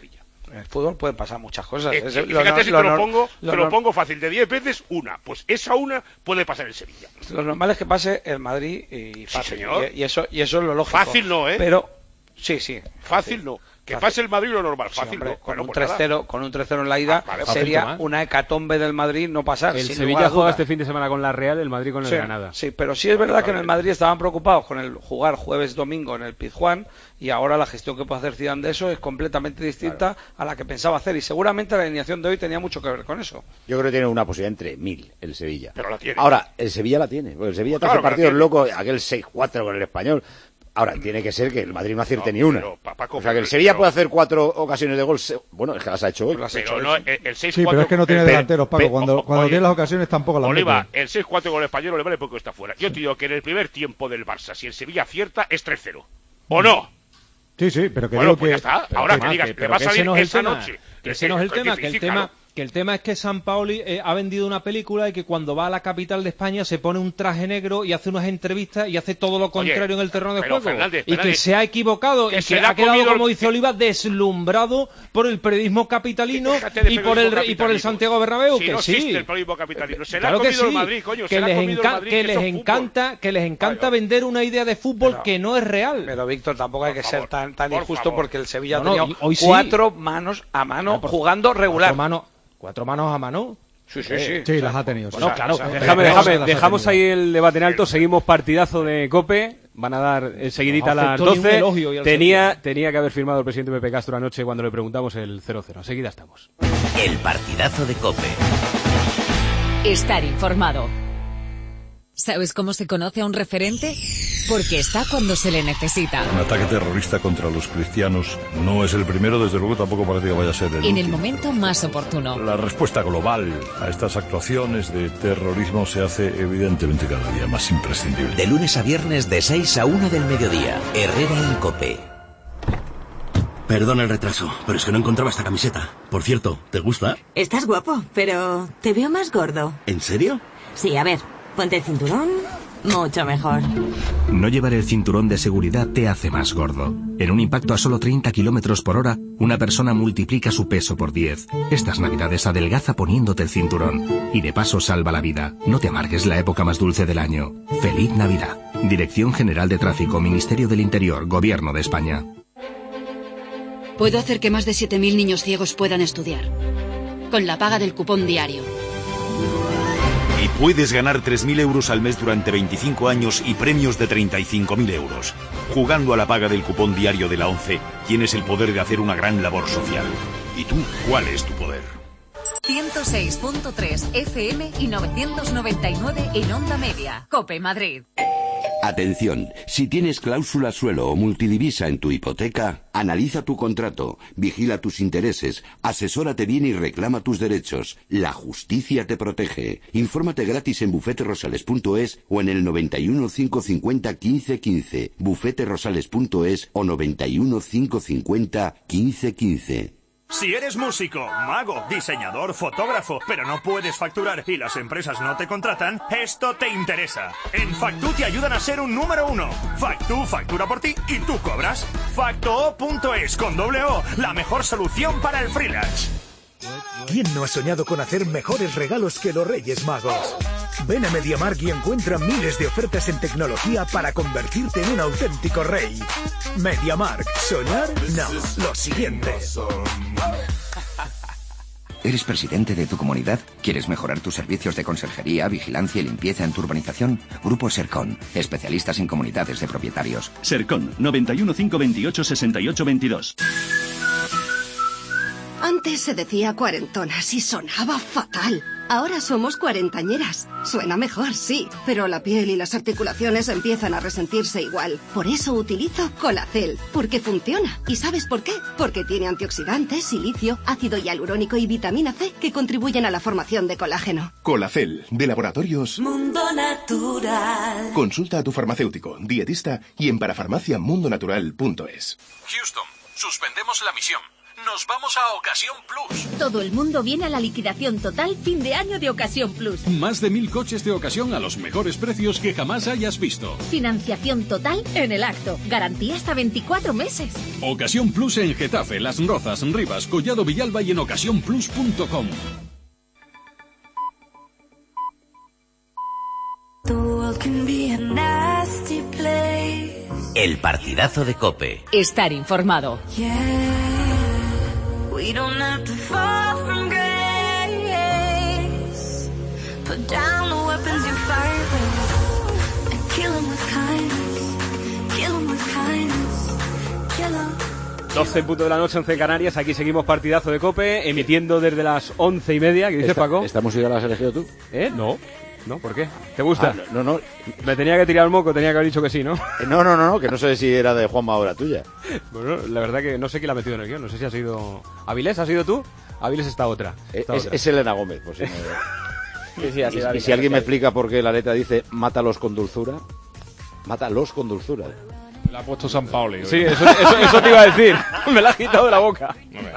En el fútbol pueden pasar muchas cosas. Fíjate si te lo pongo fácil, de 10 veces, una. Pues esa una puede pasar en Sevilla. Lo normal es que pase el Madrid y fácil. Sí, señor. Y eso es lo lógico. Fácil no, ¿eh? Pero, sí. Fácil no. Que pase el Madrid lo normal, fácil, hombre, no. con Bueno, un pues 3-0, con un 3-0 en la ida, sería una hecatombe del Madrid no pasar. El sin Sevilla lugar a juega dudas. este fin de semana con la Real, el Madrid con el Granada. Sí, pero sí es verdad que en el Madrid estaban preocupados con el jugar jueves-domingo en el Pizjuán, y ahora la gestión que puede hacer Zidane de eso es completamente distinta a la que pensaba hacer, y seguramente la alineación de hoy tenía mucho que ver con eso. Yo creo que tiene una posibilidad entre 1000 el Sevilla. Pero la tiene. Ahora, el Sevilla la tiene. Porque el Sevilla te hace partidos locos, aquel 6-4 con el Español. Ahora, tiene que ser que el Madrid no acierte ni una. O sea, que el Sevilla puede hacer 4 ocasiones de gol. Bueno, es que las ha hecho hoy. Pero no, el 6-4... Sí, pero es que no tiene delanteros, Paco. Cuando tiene las ocasiones tampoco las mete. Oliva, el 6-4 con el Español le vale porque está fuera. Yo te digo que en el primer tiempo del Barça, si el Sevilla acierta, es 3-0. ¿O no? Sí, pero que bueno, digo pues que... ya está. Ahora que digas, le va a salir esa noche. Que ese no es el tema, que el tema es que Sampaoli ha vendido una película y que cuando va a la capital de España se pone un traje negro y hace unas entrevistas y hace todo lo contrario en el terreno de juego. Fernández, y que se ha equivocado y que ha quedado, como dice Oliva, deslumbrado por el periodismo capitalino y por el Santiago Bernabéu. Si que no sí. existe el periodismo capitalino. Se Claro la ha que comido sí. el Madrid, coño. Que les encanta vender una idea de fútbol que no es real. Pero Víctor, tampoco hay que ser tan injusto porque el Sevilla ha No, tenido hoy sí. 4 manos a mano jugando regular. 4 manos a mano. Sí. Sí, las ha tenido. Bueno, claro. Dejamos ahí el debate en alto, seguimos partidazo de COPE, van a dar enseguidita a las 12. Tenía que haber firmado el presidente Pepe Castro anoche cuando le preguntamos el 0-0. Enseguida estamos. El partidazo de COPE. Estar informado. ¿Sabes cómo se conoce a un referente? Porque está cuando se le necesita. Un ataque terrorista contra los cristianos no es el primero, desde luego tampoco parece que vaya a ser el En el último. momento más oportuno. La respuesta global a estas actuaciones de terrorismo se hace evidentemente cada día más imprescindible. De lunes a viernes de 6 a 1 del mediodía. Herrera en COPE. Perdona el retraso, pero es que no encontraba esta camiseta. Por cierto, ¿te gusta? Estás guapo, pero te veo más gordo. ¿En serio? Sí, a ver, ponte el cinturón. Mucho mejor. No llevar el cinturón de seguridad te hace más gordo. En un impacto a solo 30 kilómetros por hora, una persona multiplica su peso por 10. Estas navidades adelgaza poniéndote el cinturón. Y de paso salva la vida. No te amargues la época más dulce del año. ¡Feliz Navidad! Dirección General de Tráfico, Ministerio del Interior, Gobierno de España. Puedo hacer que más de 7.000 niños ciegos puedan estudiar. Con la paga del cupón diario. Y puedes ganar 3.000 euros al mes durante 25 años y premios de 35.000 euros. Jugando a la paga del cupón diario de la ONCE, tienes el poder de hacer una gran labor social. ¿Y tú, cuál es tu poder? 106.3 FM y 999 en Onda Media. COPE Madrid. Atención, si tienes cláusula suelo o multidivisa en tu hipoteca, analiza tu contrato, vigila tus intereses, asesórate bien y reclama tus derechos. La justicia te protege. Infórmate gratis en bufeterosales.es o en el 91 550 1515, bufeterosales.es o 91 550 1515. Si eres músico, mago, diseñador, fotógrafo, pero no puedes facturar y las empresas no te contratan, esto te interesa. En Factu te ayudan a ser un número 1. Factu factura por ti y tú cobras. Factoo.es con doble O, la mejor solución para el freelance. ¿Quién no ha soñado con hacer mejores regalos que los Reyes Magos? Ven a MediaMarkt y encuentra miles de ofertas en tecnología para convertirte en un auténtico rey. MediaMarkt. ¿Soñar? No. Lo siguiente. ¿Eres presidente de tu comunidad? ¿Quieres mejorar tus servicios de conserjería, vigilancia y limpieza en tu urbanización? Grupo Sercon, especialistas en comunidades de propietarios. Sercon, 91 528 68 22. Antes se decía cuarentonas y sonaba fatal. Ahora somos cuarentañeras. Suena mejor, sí, pero la piel y las articulaciones empiezan a resentirse igual. Por eso utilizo Colacel, porque funciona. ¿Y sabes por qué? Porque tiene antioxidantes, silicio, ácido hialurónico y vitamina C que contribuyen a la formación de colágeno. Colacel, de Laboratorios Mundo Natural. Consulta a tu farmacéutico, dietista y en parafarmaciamundonatural.es. Houston, suspendemos la misión. nos vamos a Ocasión Plus. Todo el mundo viene a la liquidación total fin de año de Ocasión Plus. Más de 1000 coches de ocasión a los mejores precios que jamás hayas visto. Financiación total en el acto. Garantía hasta 24 meses. Ocasión Plus en Getafe, Las Rozas, Rivas, Collado Villalba y en ocasiónplus.com. El partidazo de COPE. Estar informado. Put down the weapons you fight with and kill them with kindness. Kill them with kindness. Kill them. 12 puntos de la noche, 11 en Canarias. Aquí seguimos partidazo de COPE, emitiendo desde las 11:30. ¿Qué dices, Paco? ¿Esta música la has elegido tú? No, ¿por qué? ¿Te gusta? No. Me tenía que tirar el moco, tenía que haber dicho que sí, ¿no? No, que no sé si era de Juanma o era tuya. Bueno, la verdad que no sé quién la ha metido en el guión. No sé si ha sido... ¿Avilés? ¿Has sido tú? Avilés está otra. Es Elena Gómez, por si no... Sí, así y si alguien me explica por qué la letra dice mátalos con dulzura, mátalos con dulzura. La ha puesto San Paoli. Sí, eso te iba a decir. Me la has quitado de la boca.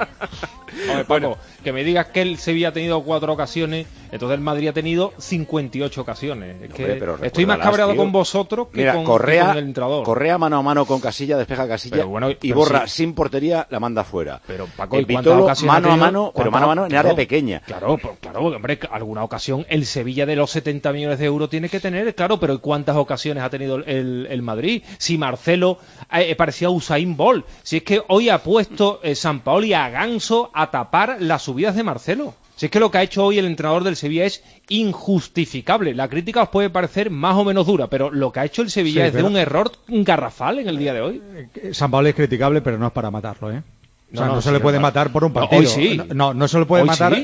Hombre, Paco, que me digas que el Sevilla ha tenido 4 ocasiones, entonces el Madrid ha tenido 58 ocasiones. Es que estoy más cabreado con vosotros que con el entrenador. Correa mano a mano con Casilla, despeja Casilla y borra sin portería, la manda fuera. Pero Paco, el Vitolo mano a mano, pero mano a mano en área pequeña. Claro, hombre, alguna ocasión el Sevilla de los 70 millones de euros tiene que tener, claro, pero ¿cuántas ocasiones ha tenido el Madrid? Si Marcelo parecía Usain Bolt, si es que hoy ha puesto San Paoli a Ganso a tapar las subidas de Marcelo. Si es que lo que ha hecho hoy el entrenador del Sevilla es injustificable. La crítica os puede parecer más o menos dura, pero lo que ha hecho el Sevilla es de un error garrafal en el día de hoy. San Paoli es criticable, pero no es para matarlo, ¿eh? O sea, no se le puede matar por un partido. Hoy sí. No se le puede matar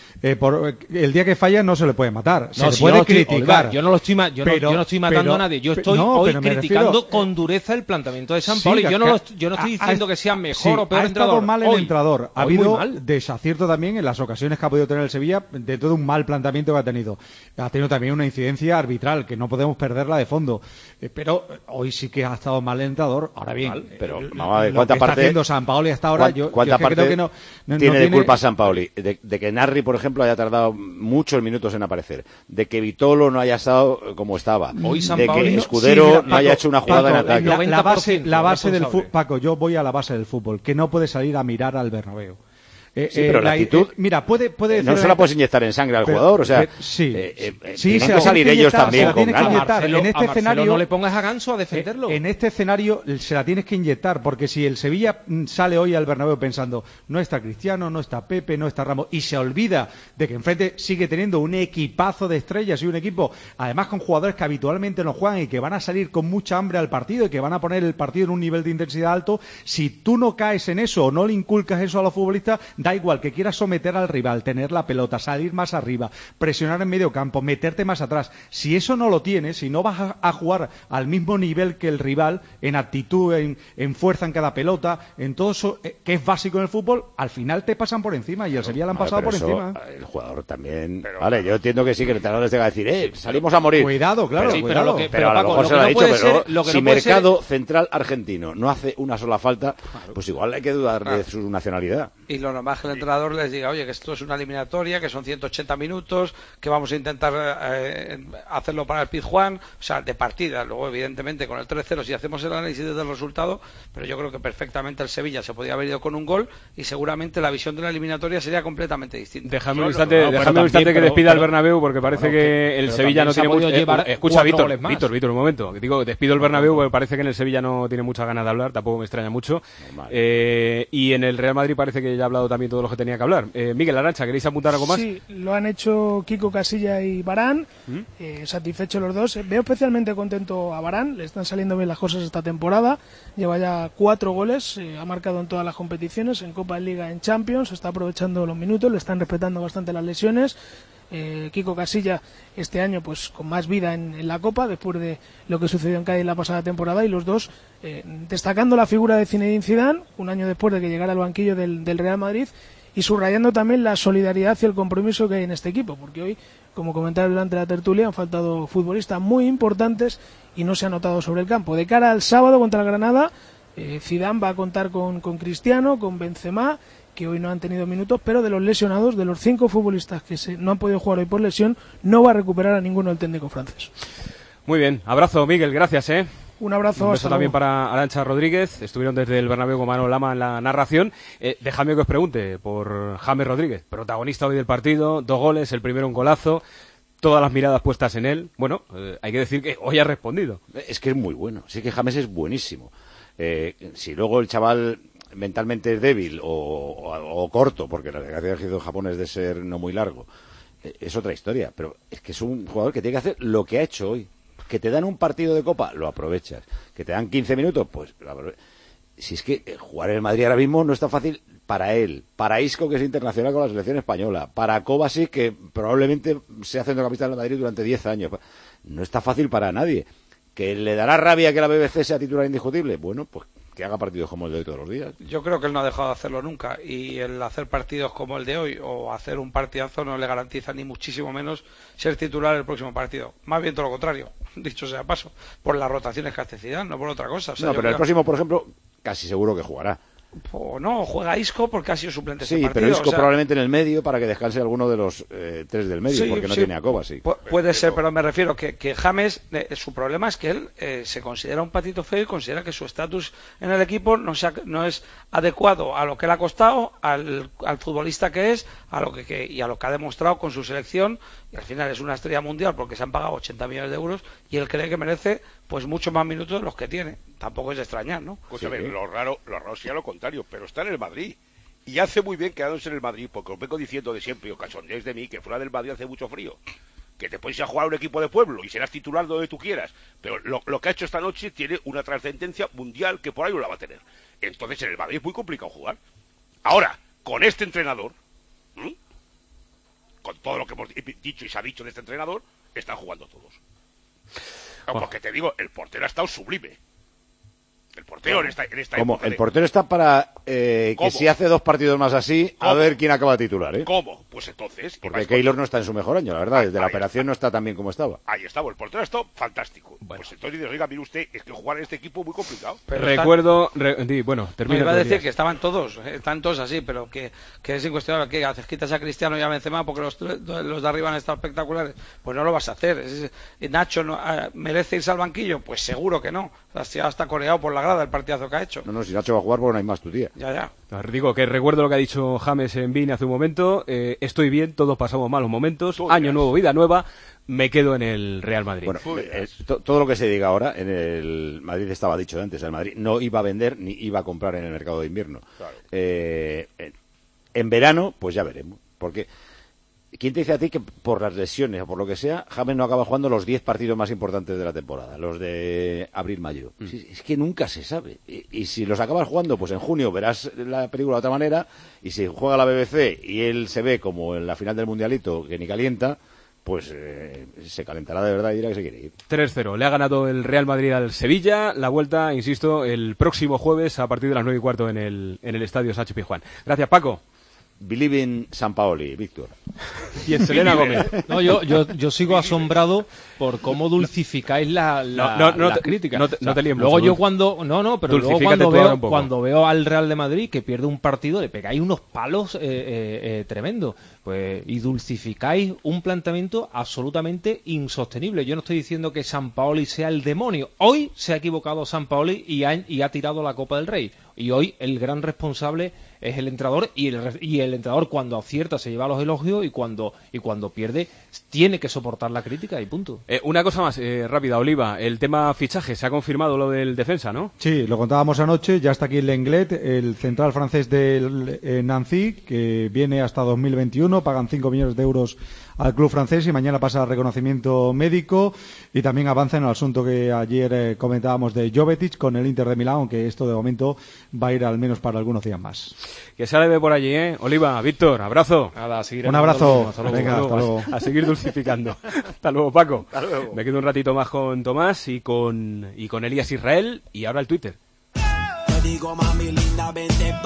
por el día que falla, no se le puede matar. Se le puede criticar. Yo no estoy matando a nadie. Yo estoy hoy criticando con dureza el planteamiento de San Paoli. Yo no estoy diciendo que sea mejor o peor entrenador. Ha estado mal el entrenador. Ha habido desacierto también en las ocasiones que ha podido tener el Sevilla, de todo un mal planteamiento que ha tenido. Ha tenido también una incidencia arbitral que no podemos perderla de fondo. Pero hoy sí que ha estado mal el entrenador. Ahora bien, pero vamos a ver cuánta parte está haciendo San Paoli hasta ahora. ¿Cuánta parte creo que no tiene de culpa San Paoli? De que Narri, por ejemplo, haya tardado muchos minutos en aparecer. De que Vitolo no haya estado como estaba. Hoy San de Paoli que Escudero no haya hecho una jugada en ataque. La base del fútbol, Paco, yo voy a la base del fútbol. Que no puede salir a mirar al Bernabéu. Sí, pero la actitud mira, puede no se la puedes inyectar en sangre al jugador, o sea, tienen que salir ellos también con ganas. En este escenario no le pongas a Ganso a defenderlo. En este escenario se la tienes que inyectar, porque si el Sevilla sale hoy al Bernabéu pensando no está Cristiano, no está Pepe, no está Ramos, y se olvida de que enfrente sigue teniendo un equipazo de estrellas y un equipo además con jugadores que habitualmente no juegan y que van a salir con mucha hambre al partido y que van a poner el partido en un nivel de intensidad alto, si tú no caes en eso o no le inculcas eso a los futbolistas, da igual que quieras someter al rival, tener la pelota, salir más arriba, presionar en medio campo, meterte más atrás. Si eso no lo tienes, si no vas a jugar al mismo nivel que el rival, en actitud, en fuerza en cada pelota, en todo eso que es básico en el fútbol, al final te pasan por encima y al Sevilla le han pasado por encima. El jugador también. Vale, yo entiendo que sí, que el entrenador les tenga que decir, salimos a morir. Cuidado, claro, cuidado. Pero a lo mejor se lo ha dicho, pero si Mercado central argentino no hace una sola falta, pues igual hay que dudar de su nacionalidad. Y lo normal es que el entrenador les diga, oye, que esto es una eliminatoria, que son 180 minutos, que vamos a intentar hacerlo para el Pizjuán, o sea, de partida. Luego, evidentemente, con el 3-0, si hacemos el análisis del resultado, pero yo creo que perfectamente el Sevilla se podía haber ido con un gol y seguramente la visión de la eliminatoria sería completamente distinta. Déjame un instante que despida el Bernabéu, porque parece que el Sevilla no tiene mucho... Escucha, Víctor, un momento. Digo, despido el Bernabéu porque parece que en el Sevilla no tiene muchas ganas de hablar, tampoco me extraña mucho. Y en el Real Madrid parece que ya ha hablado también todo lo que tenía que hablar. Miguel Arantxa, ¿queréis apuntar algo más? Sí, lo han hecho Kiko Casilla y Varane, satisfechos los dos. Veo especialmente contento a Varane, le están saliendo bien las cosas esta temporada, lleva ya 4 goles, ha marcado en todas las competiciones, en Copa, en Liga, en Champions, está aprovechando los minutos, le están respetando bastante las lesiones. Kiko Casilla este año pues con más vida en la Copa después de lo que sucedió en Cádiz la pasada temporada, y los dos destacando la figura de Zinedine Zidane un año después de que llegara al banquillo del Real Madrid, y subrayando también la solidaridad y el compromiso que hay en este equipo, porque hoy, como comentaba durante la tertulia, han faltado futbolistas muy importantes y no se ha notado sobre el campo. De cara al sábado contra el Granada, Zidane va a contar con Cristiano, con Benzema que hoy no han tenido minutos, pero de los lesionados, de los 5 futbolistas que no han podido jugar hoy por lesión, no va a recuperar a ninguno el técnico francés. Muy bien, abrazo Miguel, gracias. Un abrazo. Un beso también para Arantxa Rodríguez. Estuvieron desde el Bernabéu con Manolo Lama en la narración. Déjame que os pregunte por James Rodríguez, protagonista hoy del partido, 2 goles, el primero un golazo, todas las miradas puestas en él. Bueno, hay que decir que hoy ha respondido. Es que es muy bueno, sí que James es buenísimo. Si luego el chaval mentalmente es débil o corto, porque la gracia de Japón es de ser no muy largo, es otra historia, pero es que es un jugador que tiene que hacer lo que ha hecho hoy. Que te dan un partido de Copa, lo aprovechas. Que te dan 15 minutos, pues lo aprovechas. Si es que jugar en el Madrid ahora mismo no está fácil para él, para Isco, que es internacional con la selección española, para Kovacic, que probablemente sea centrocampista del Madrid durante 10 años. No está fácil para nadie. ¿Que le dará rabia que la BBC sea titular indiscutible? Bueno, pues que haga partidos como el de hoy todos los días. Yo creo que él no ha dejado de hacerlo nunca, y el hacer partidos como el de hoy o hacer un partidazo no le garantiza ni muchísimo menos ser titular el próximo partido. Más bien todo lo contrario, dicho sea paso, por las rotaciones que hace Zidane, no por otra cosa. O sea, no, pero el próximo, por ejemplo, casi seguro que jugará. O no, juega Isco porque ha sido suplente sí, ese partido. Sí, pero Isco probablemente en el medio para que descanse alguno de los 3 del medio, porque no tiene a Kovacic. Puede ser, pero me refiero que James, su problema es que él se considera un patito feo y considera que su estatus en el equipo no es adecuado a lo que le ha costado, al futbolista que es, y a lo que ha demostrado con su selección, y al final es una estrella mundial porque se han pagado 80 millones de euros y él cree que merece pues mucho más minutos de los que tiene. Tampoco es de extrañar, ¿no? Escúchame, sí. Lo raro sería lo contrario, pero está en el Madrid. Y hace muy bien quedándose en el Madrid, porque os vengo diciendo de siempre, o cachondeos de mí, que fuera del Madrid hace mucho frío. Que te puedes ir a jugar a un equipo de pueblo y serás titular donde tú quieras. Pero lo que ha hecho esta noche tiene una trascendencia mundial que por ahí no la va a tener. Entonces en el Madrid es muy complicado jugar. Ahora, con este entrenador, con todo lo que hemos dicho y se ha dicho de este entrenador, están jugando todos. Porque te digo, el portero ha estado sublime. El portero en esta ¿Cómo? época El portero está para que si hace 2 partidos más así, a ver quién acaba de titular, ¿eh? ¿Cómo? Pues entonces... Porque Keylor no está en su mejor año, la verdad. Desde la operación no está tan bien como estaba. Ahí está, el portero ha estado fantástico. Bueno. Pues entonces dices, oiga, mire usted, es que jugar en este equipo es muy complicado. Pero recuerdo... termina. Me iba a decir que estaban todos así, pero que es incuestionable. Que haces, quitas a Cristiano y a Benzema porque los de arriba han estado espectaculares. Pues no lo vas a hacer. Nacho merece irse al banquillo, pues seguro que no. O sea, está coreado por la grada el partidazo que ha hecho. No, si Nacho va a jugar, pues no hay más tu tía. Ya. Digo que recuerdo lo que ha dicho James en Vine hace un momento. Estoy bien, todos pasamos malos momentos. Año nuevo, vida nueva. Me quedo en el Real Madrid. Bueno, todo lo que se diga ahora, en el Madrid estaba dicho antes, el Madrid no iba a vender ni iba a comprar en el mercado de invierno. Claro. En verano, pues ya veremos. Porque... ¿quién te dice a ti que por las lesiones o por lo que sea, James no acaba jugando los 10 partidos más importantes de la temporada, los de abril-mayo? Es que nunca se sabe. Y si los acabas jugando, pues en junio verás la película de otra manera, y si juega la BBC y él se ve como en la final del Mundialito, que ni calienta, pues se calentará de verdad y dirá que se quiere ir. 3-0. Le ha ganado el Real Madrid al Sevilla. La vuelta, insisto, el próximo jueves a partir de las 9:15 en el Estadio Sánchez Pizjuán. Gracias, Paco. Believe in Sampaoli, Víctor. Y en Selena Gómez. No, yo sigo asombrado por cómo dulcificáis la crítica. No te líes mucho. Luego yo cuando veo al Real de Madrid que pierde un partido, le pegáis unos palos tremendos. Pues, y dulcificáis un planteamiento absolutamente insostenible. Yo no estoy diciendo que Sampaoli sea el demonio. Hoy se ha equivocado Sampaoli y ha tirado la Copa del Rey. Y hoy el gran responsable es el entrenador, y el entrenador cuando acierta se lleva los elogios y cuando pierde tiene que soportar la crítica y punto. Una cosa más rápida, Oliva, el tema fichaje, se ha confirmado lo del defensa, ¿no? Sí, lo contábamos anoche, ya está aquí Lenglet, el central francés del Nancy, que viene hasta 2021, pagan 5 millones de euros al club francés y mañana pasa al reconocimiento médico, y también avanza en el asunto que ayer comentábamos de Jovetic con el Inter de Milán, aunque esto de momento va a ir al menos para algunos días más. Que sale de por allí, Oliva, Víctor, abrazo. Nada, un abrazo. Venga, hasta luego. A seguir dulcificando. Hasta luego, Paco. Hasta luego. Me quedo un ratito más con Tomás y con Elías Israel, y ahora el Twitter.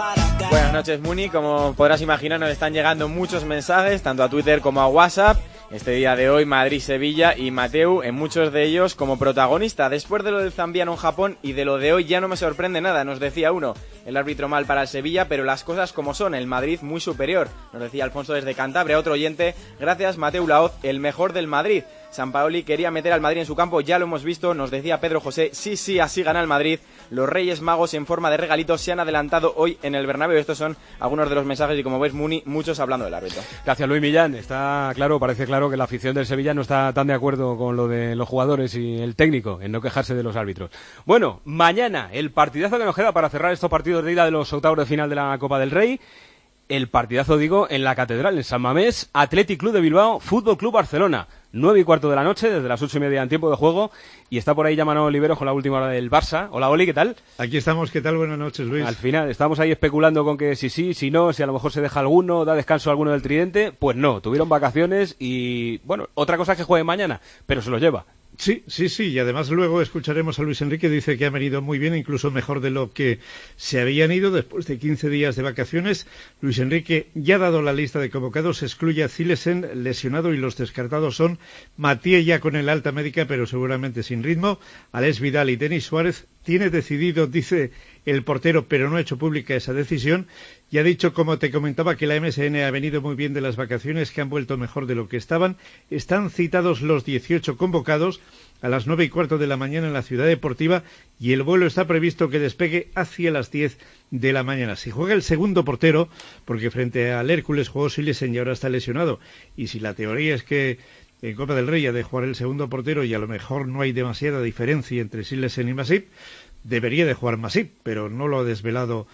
Buenas noches, Muni. Como podrás imaginar, nos están llegando muchos mensajes, tanto a Twitter como a WhatsApp. este día de hoy, Madrid-Sevilla, y Mateu en muchos de ellos como protagonista. Después de lo del zambiano en Japón y de lo de hoy ya no me sorprende nada, nos decía uno, el árbitro mal para el Sevilla, pero las cosas como son, el Madrid muy superior, nos decía Alfonso desde Cantabria, otro oyente, gracias Mateu Laoz, el mejor del Madrid. Sampaoli quería meter al Madrid en su campo, ya lo hemos visto, nos decía Pedro José, sí, así gana el Madrid. Los Reyes Magos en forma de regalitos se han adelantado hoy en el Bernabéu. Estos son algunos de los mensajes y como ves, Muni, muchos hablando del árbitro. Gracias, Luis Millán. Está claro, parece claro que la afición del Sevilla no está tan de acuerdo con lo de los jugadores y el técnico en no quejarse de los árbitros. Bueno, mañana el partidazo que nos queda para cerrar estos partidos de ida de los octavos de final de la Copa del Rey. El partidazo, digo, en la Catedral, en San Mamés, Athletic Club de Bilbao, Fútbol Club Barcelona. 9:15 de la noche, desde las 8:30 en tiempo de juego, y está por ahí ya Manolo Oliveros con la última hora del Barça. Hola, Oli, ¿qué tal? Aquí estamos, ¿qué tal? Buenas noches, Luis. Al final, estamos ahí especulando con que sí, si no, si a lo mejor se deja alguno, da descanso a alguno del tridente. Pues no, tuvieron vacaciones y, bueno, otra cosa es que juegue mañana, pero se los lleva. Sí, y además luego escucharemos a Luis Enrique, dice que ha venido muy bien, incluso mejor de lo que se habían ido después de 15 días de vacaciones. Luis Enrique ya ha dado la lista de convocados, excluye a Zilesen, lesionado, y los descartados son Matías ya con el alta médica, pero seguramente sin ritmo, Alex Vidal y Denis Suárez. Tiene decidido, dice el portero, pero no ha hecho pública esa decisión, y ha dicho, como te comentaba, que la MSN ha venido muy bien de las vacaciones, que han vuelto mejor de lo que estaban. Están citados los 18 convocados a las 9:15 de la mañana en la Ciudad Deportiva, y el vuelo está previsto que despegue hacia las 10 de la mañana. Si juega el segundo portero, porque frente al Hércules jugó Silesen y ahora está lesionado, y si la teoría es que en Copa del Rey ha de jugar el segundo portero y a lo mejor no hay demasiada diferencia entre Silesen y Masip, debería de jugar Masip, pero no lo ha desvelado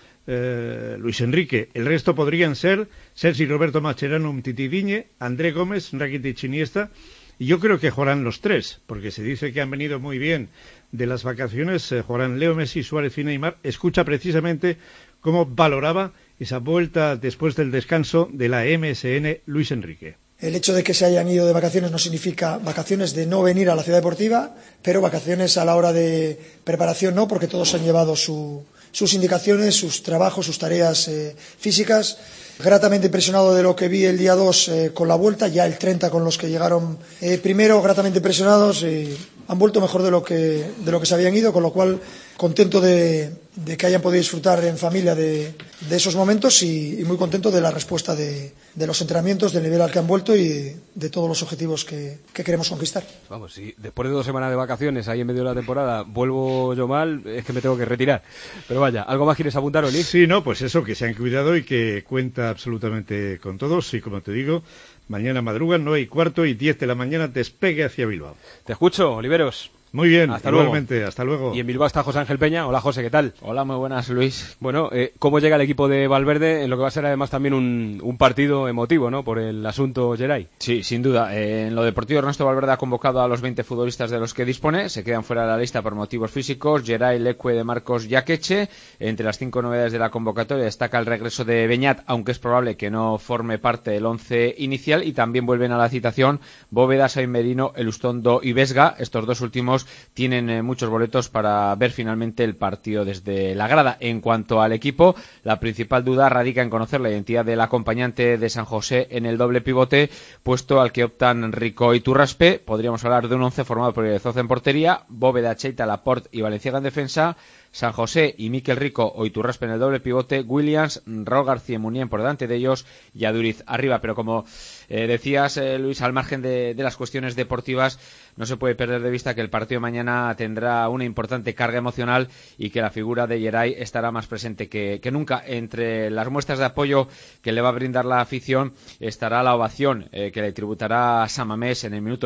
Luis Enrique. El resto podrían ser Sergi Roberto Mascherano, Umtiti Digne, André Gómez, Rakitic, Iniesta, y yo creo que jugarán los tres, porque se dice que han venido muy bien de las vacaciones. Jugarán Leo Messi, Suárez y Neymar. Escucha precisamente cómo valoraba esa vuelta después del descanso de la MSN Luis Enrique. El hecho de que se hayan ido de vacaciones no significa vacaciones de no venir a la ciudad deportiva, pero vacaciones a la hora de preparación no, porque todos han llevado sus indicaciones, sus trabajos, sus tareas físicas. Gratamente impresionado de lo que vi el día 2 con la vuelta, ya el 30 con los que llegaron primero, gratamente impresionados. Han vuelto mejor de lo que se habían ido, con lo cual contento de que hayan podido disfrutar en familia de esos momentos y muy contento de la respuesta de los entrenamientos, del nivel al que han vuelto y de todos los objetivos que queremos conquistar. Vamos, si después de 2 semanas de vacaciones ahí en medio de la temporada vuelvo yo mal, es que me tengo que retirar. Pero vaya, ¿algo más quieres apuntar, Oli? Sí, no, pues eso, que se han cuidado y que cuenta absolutamente con todos, y como te digo, mañana madrugan 9:15 y 10 de la mañana despegue hacia Bilbao. Te escucho, Oliveros. Muy bien, igualmente, luego. Hasta luego. Y en Bilbao está José Ángel Peña. Hola, José, ¿qué tal? Hola, muy buenas, Luis. Bueno, ¿cómo llega el equipo de Valverde en lo que va a ser además también un partido emotivo, ¿no?, por el asunto Geray? Sí, sin duda. En lo deportivo, Ernesto Valverde ha convocado a los 20 futbolistas de los que dispone. Se quedan fuera de la lista por motivos físicos. Geray, Leque, De Marcos, Yaqueche. Entre las 5 novedades de la convocatoria destaca el regreso de Beñat, aunque es probable que no forme parte del 11 inicial. Y también vuelven a la citación Bóveda, Sain Merino, Elustondo y Vesga. Estos dos últimos tienen muchos boletos para ver finalmente el partido desde la grada. En cuanto al equipo, la principal duda radica en conocer la identidad del acompañante de San José en el doble pivote, puesto al que optan Rico y Turraspe. Podríamos hablar de un 11 formado por Zoza en portería, Bóveda, Cheita, Laporte y Valenciaga en defensa, San José y Miquel Rico o Iturraspe en el doble pivote, Williams, Raúl García y Munier por delante de ellos y Aduriz arriba. Pero como decías, Luis, al margen de las cuestiones deportivas, no se puede perder de vista que el partido de mañana tendrá una importante carga emocional y que la figura de Geray estará más presente que nunca. Entre las muestras de apoyo que le va a brindar la afición estará la ovación que le tributará a San Mamés en el minuto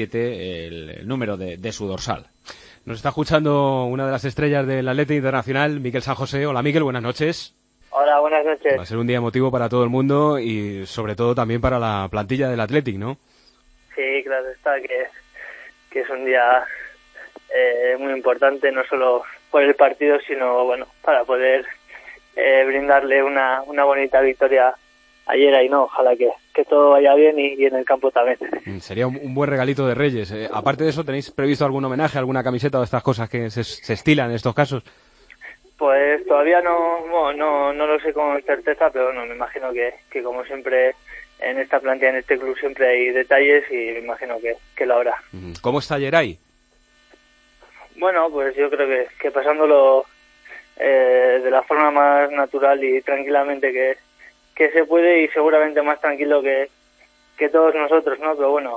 27, el número de su dorsal. Nos está escuchando una de las estrellas del Athletic Internacional, Miquel San José. Hola, Miquel, buenas noches. Hola, buenas noches. Va a ser un día emotivo para todo el mundo y sobre todo también para la plantilla del Athletic, ¿no? Sí, claro está, que es un día muy importante, no solo por el partido, sino bueno, para poder brindarle una bonita victoria ayer ahí, ¿no? Ojalá que todo vaya bien y en el campo también. Sería un buen regalito de Reyes. Aparte de eso, ¿tenéis previsto algún homenaje, alguna camiseta o estas cosas que se estilan en estos casos? Pues todavía no lo sé con certeza, pero bueno, me imagino que como siempre en esta plantilla, en este club, siempre hay detalles y me imagino que lo habrá. ¿Cómo está Geray? Bueno, pues yo creo que pasándolo de la forma más natural y tranquilamente que se puede, y seguramente más tranquilo que todos nosotros, ¿no? Pero bueno,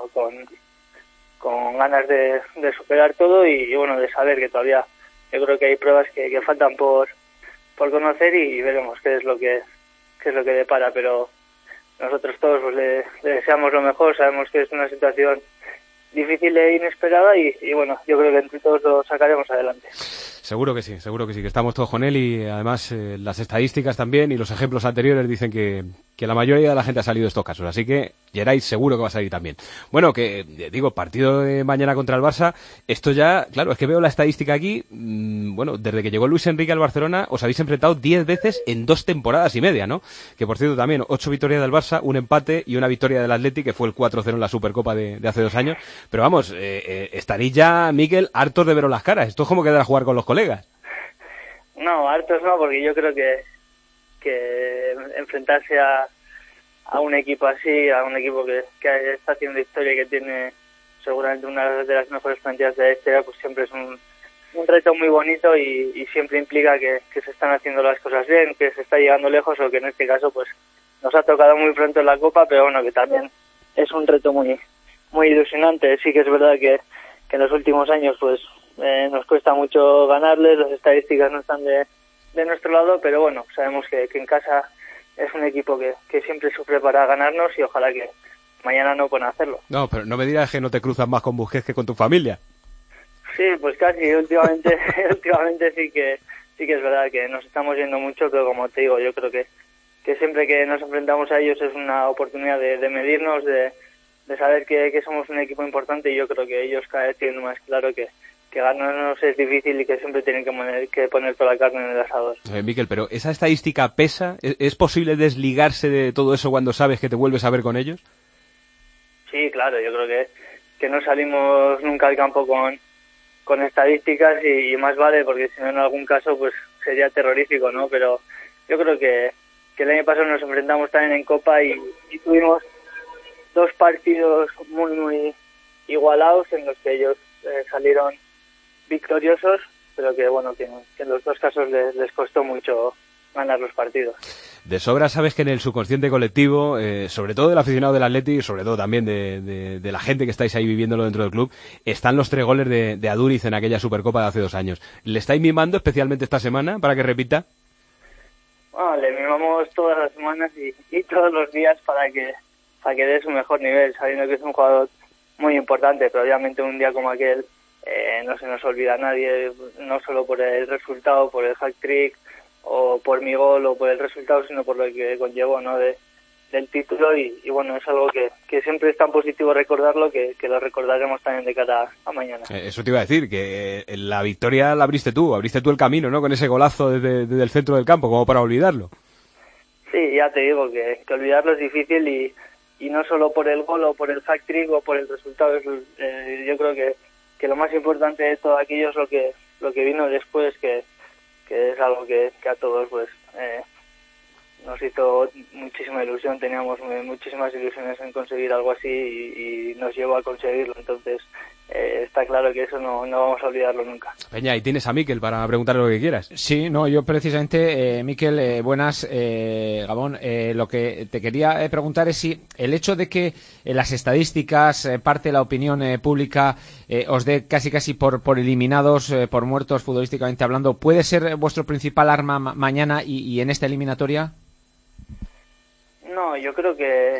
con ganas de superar todo y bueno, de saber que todavía yo creo que hay pruebas que faltan por conocer y veremos qué es lo que depara, pero nosotros todos pues le deseamos lo mejor. Sabemos que es una situación difícil e inesperada y bueno, yo creo que entre todos lo sacaremos adelante. Seguro que sí, que estamos todos con él y además las estadísticas también y los ejemplos anteriores dicen que la mayoría de la gente ha salido de estos casos, así que Geray seguro que va a salir también. Bueno, que digo, partido de mañana contra el Barça, esto ya, claro, es que veo la estadística aquí, bueno, desde que llegó Luis Enrique al Barcelona os habéis enfrentado 10 veces en 2 temporadas y media, ¿no? Que por cierto también 8 victorias del Barça, un empate y una victoria del Atleti, que fue el 4-0 en la Supercopa de hace 2 años, pero vamos, estaréis ya, Mikel, hartos de veros las caras, esto es como quedar a jugar con los colegas. No, hartos no, porque yo creo que enfrentarse a un equipo así, a un equipo que está haciendo historia y que tiene seguramente una de las mejores plantillas de la historia, pues siempre es un reto muy bonito y siempre implica que se están haciendo las cosas bien, que se está llegando lejos, o que en este caso pues nos ha tocado muy pronto en la Copa, pero bueno, que también es un reto muy muy ilusionante. Sí que es verdad que en los últimos años pues nos cuesta mucho ganarles, las estadísticas no están de nuestro lado, pero bueno, sabemos que en casa es un equipo que siempre sufre para ganarnos y ojalá que mañana no puedan hacerlo. No, pero no me dirás que no te cruzas más con Busquets que con tu familia. Sí, pues casi, últimamente sí que es verdad que nos estamos yendo mucho, pero como te digo, yo creo que siempre que nos enfrentamos a ellos es una oportunidad de medirnos, de saber que somos un equipo importante, y yo creo que ellos cada vez tienen más claro que ganarnos es difícil y que siempre tienen que poner toda la carne en el asador. Mikel, pero ¿esa estadística pesa? ¿Es posible desligarse de todo eso cuando sabes que te vuelves a ver con ellos? Sí, claro, yo creo que no salimos nunca al campo con estadísticas y más vale, porque si no en algún caso pues sería terrorífico, ¿no? Pero yo creo que el año pasado nos enfrentamos también en Copa y tuvimos 2 partidos muy muy igualados en los que ellos salieron victoriosos, pero que bueno, que en los 2 casos les costó mucho ganar los partidos. De sobra sabes que en el subconsciente colectivo, sobre todo del aficionado del Atleti y sobre todo también de la gente que estáis ahí viviéndolo dentro del club, están los 3 goles de Aduriz en aquella Supercopa de hace 2 años. ¿Le estáis mimando especialmente esta semana para que repita? Bueno, le mimamos todas las semanas y todos los días para que dé su mejor nivel, sabiendo que es un jugador muy importante, pero obviamente un día como aquel no se nos olvida a nadie, no solo por el resultado, por el hat-trick o por mi gol o por el resultado, sino por lo que conllevó, ¿no? del título y bueno, es algo que siempre es tan positivo recordarlo que lo recordaremos también de cara a mañana. Eso te iba a decir, que la victoria la abriste tú el camino, ¿no? Con ese golazo desde el centro del campo, como para olvidarlo. Sí, ya te digo que olvidarlo es difícil y no solo por el gol o por el hat-trick o por el resultado, yo creo que lo más importante de todo aquello es lo que vino después, que es algo que a todos pues nos hizo muchísima ilusión, teníamos muchísimas ilusiones en conseguir algo así y nos llevó a conseguirlo, entonces está claro que eso no vamos a olvidarlo nunca. Peña, y tienes a Mikel para preguntarle lo que quieras. Sí, no, yo precisamente, Mikel, buenas, Gabón, lo que te quería preguntar es si el hecho de que las estadísticas, parte de la opinión pública os dé casi por eliminados, por muertos futbolísticamente hablando, ¿puede ser vuestro principal arma mañana y en esta eliminatoria? No, yo creo que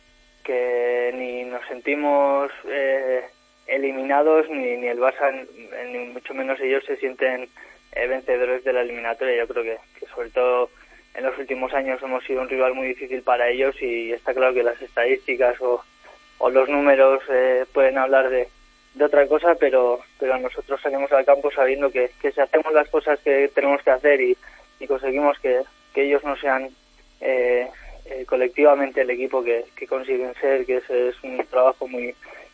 ni nos sentimos eliminados ni el Barça ni mucho menos ellos se sienten vencedores de la eliminatoria. Yo creo que sobre todo en los últimos años hemos sido un rival muy difícil para ellos y está claro que las estadísticas o los números pueden hablar de otra cosa, pero nosotros salimos al campo sabiendo que si hacemos las cosas que tenemos que hacer y conseguimos que ellos no sean colectivamente el equipo que consiguen ser, que ese es un trabajo muy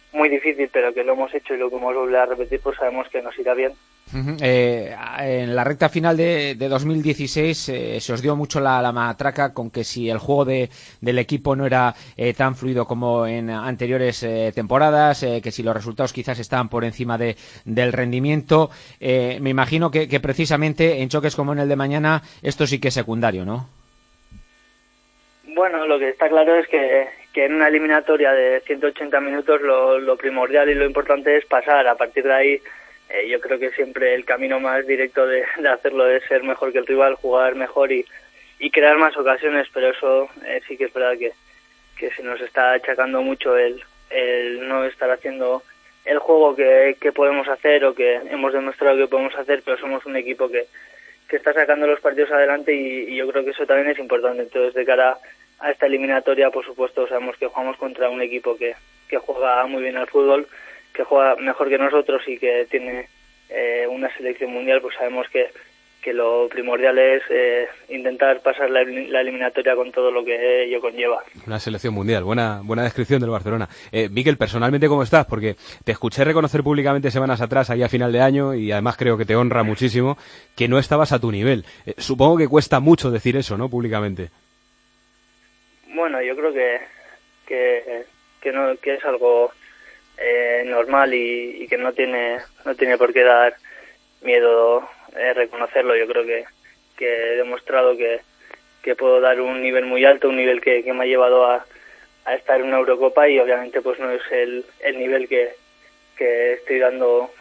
muy difícil, pero que lo hemos hecho y lo podemos volver a repetir, pues sabemos que nos irá bien. En la recta final de 2016 se os dio mucho la matraca con que si el juego del equipo no era tan fluido como en anteriores temporadas, que si los resultados quizás estaban por encima del rendimiento. Me imagino que precisamente en choques como en el de mañana esto sí que es secundario, ¿no? Bueno, lo que está claro es que en una eliminatoria de 180 minutos lo primordial y lo importante es pasar. A partir de ahí, yo creo que siempre el camino más directo de hacerlo es ser mejor que el rival, jugar mejor y crear más ocasiones, pero eso sí que es verdad que se nos está achacando mucho el no estar haciendo el juego que podemos hacer o que hemos demostrado que podemos hacer, pero somos un equipo que está sacando los partidos adelante y yo creo que eso también es importante. Entonces, de cara a esta eliminatoria, por supuesto, sabemos que jugamos contra un equipo que juega muy bien al fútbol, que juega mejor que nosotros y que tiene una selección mundial. Pues sabemos que lo primordial es intentar pasar la eliminatoria con todo lo que ello conlleva. Una selección mundial, buena descripción del Barcelona. Mikel, personalmente, ¿cómo estás? Porque te escuché reconocer públicamente semanas atrás, ahí a final de año, y además creo que te honra muchísimo, que no estabas a tu nivel. Supongo que cuesta mucho decir eso, ¿no?, públicamente. Bueno, yo creo que es algo normal y que no tiene por qué dar miedo reconocerlo. Yo creo que he demostrado que puedo dar un nivel muy alto, un nivel que me ha llevado a estar en una Eurocopa, y obviamente pues no es el nivel que estoy dando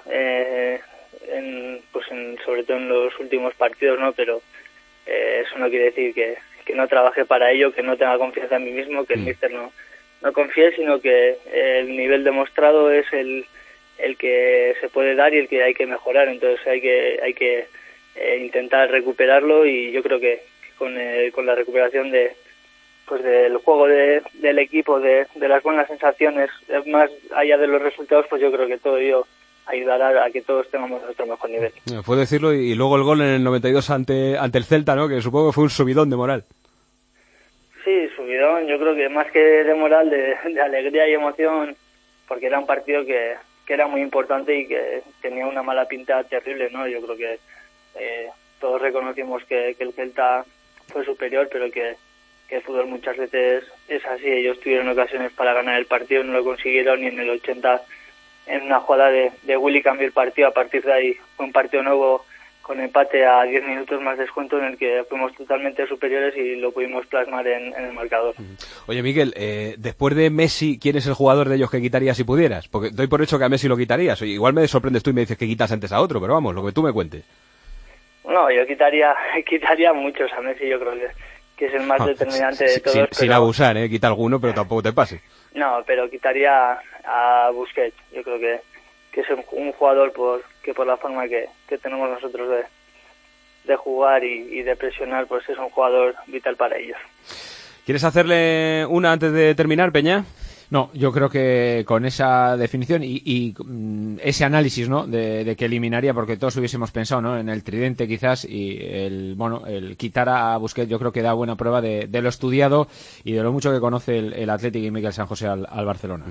sobre todo en los últimos partidos, ¿no? Pero eso no quiere decir que no trabaje para ello, que no tenga confianza en mí mismo, que el míster no confíe, sino que el nivel demostrado es el que se puede dar y el que hay que mejorar. Entonces hay que intentar recuperarlo, y yo creo que con la recuperación del juego del equipo, de las buenas sensaciones, más allá de los resultados, pues yo creo que todo ello ayudará a que todos tengamos nuestro mejor nivel. Fue decirlo, y luego el gol en el 92 ante el Celta, ¿no?, que supongo que fue un subidón de moral. Sí, subidón, yo creo que más que de moral, de alegría y emoción, porque era un partido que era muy importante y que tenía una mala pinta terrible, ¿no? Yo creo que todos reconocimos que el Celta fue superior, pero que el fútbol muchas veces es así. Ellos tuvieron ocasiones para ganar el partido, no lo consiguieron, y en el 80, en una jugada de Willy, cambió el partido. A partir de ahí fue un partido nuevo con empate a 10 minutos más descuento, en el que fuimos totalmente superiores y lo pudimos plasmar en el marcador. Oye, Mikel, después de Messi, ¿quién es el jugador de ellos que quitarías si pudieras? Porque doy por hecho que a Messi lo quitarías. Igual me sorprendes tú y me dices que quitas antes a otro, pero vamos, lo que tú me cuentes. No, yo quitaría muchos a Messi. Yo creo que es el más determinante de todos. Sin abusar, quita alguno, pero tampoco te pase. No, pero quitaría a Busquets. Yo creo que es un jugador que por la forma que tenemos nosotros de jugar y de presionar, pues es un jugador vital para ellos. ¿Quieres hacerle una antes de terminar, Peña? No, yo creo que con esa definición y ese análisis, ¿no?, de que eliminaría, porque todos hubiésemos pensado, ¿no?, en el tridente quizás, y el quitar a Busquets, yo creo que da buena prueba de lo estudiado y de lo mucho que conoce el Athletic y Mikel San José al Barcelona.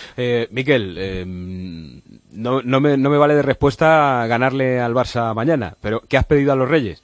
Mikel, no me vale de respuesta ganarle al Barça mañana, pero ¿qué has pedido a los Reyes?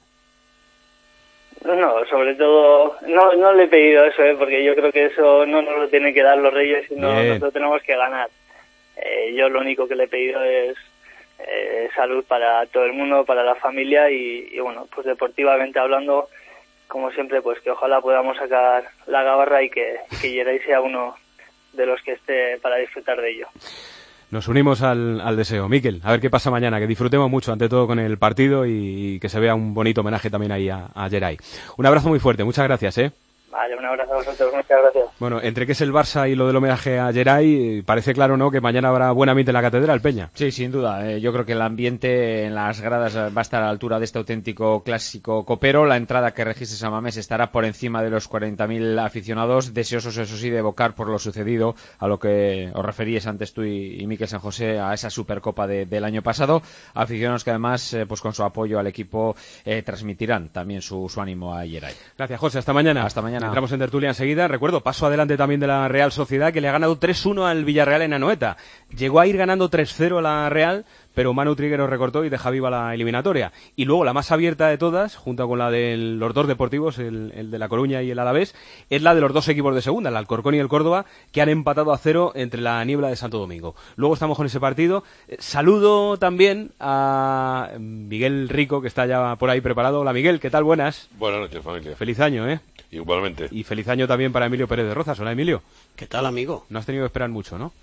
No, sobre todo, no le he pedido eso, porque yo creo que eso no nos lo tienen que dar los Reyes, sino nosotros tenemos que ganar. Yo lo único que le he pedido es salud para todo el mundo, para la familia, y bueno, pues deportivamente hablando, como siempre, pues que ojalá podamos sacar la gabarra y que Geray sea uno de los que esté para disfrutar de ello. Nos unimos al deseo. Mikel, a ver qué pasa mañana, que disfrutemos mucho ante todo con el partido y que se vea un bonito homenaje también ahí a Geray. Un abrazo muy fuerte, muchas gracias. Vale, un abrazo a vosotros, muchas gracias. Bueno, entre que es el Barça y lo del homenaje a Geray, parece claro, ¿no?, que mañana habrá buen ambiente en la catedral, Peña. Sí, sin duda. Yo creo que el ambiente en las gradas va a estar a la altura de este auténtico clásico copero. La entrada que registre San Mamés estará por encima de los 40.000 aficionados, deseosos, eso sí, de evocar por lo sucedido, a lo que os referíais antes tú y Mikel San José, a esa Supercopa del año pasado. Aficionados que además, pues con su apoyo al equipo, transmitirán también su ánimo a Geray. Gracias, José. Hasta mañana. Hasta mañana. mañana. Entramos en tertulia enseguida. Recuerdo, paso adelante también de la Real Sociedad, que le ha ganado 3-1 al Villarreal en Anoeta. Llegó a ir ganando 3-0 a la Real, pero Manu Trigueros recortó y deja viva la eliminatoria. Y luego la más abierta de todas, junto con la de los dos deportivos, el de La Coruña y el Alavés, es la de los dos equipos de segunda, el Alcorcón y el Córdoba, que han empatado a 0 entre la Niebla de Santo Domingo. Luego estamos con ese partido. Saludo también a Miguel Rico, que está ya por ahí preparado. Hola Miguel, ¿qué tal? Buenas. Buenas noches, familia. Feliz año, ¿eh? Igualmente. Y feliz año también para Emilio Pérez de Rozas. Hola Emilio. ¿Qué tal, amigo? No has tenido que esperar mucho, ¿no?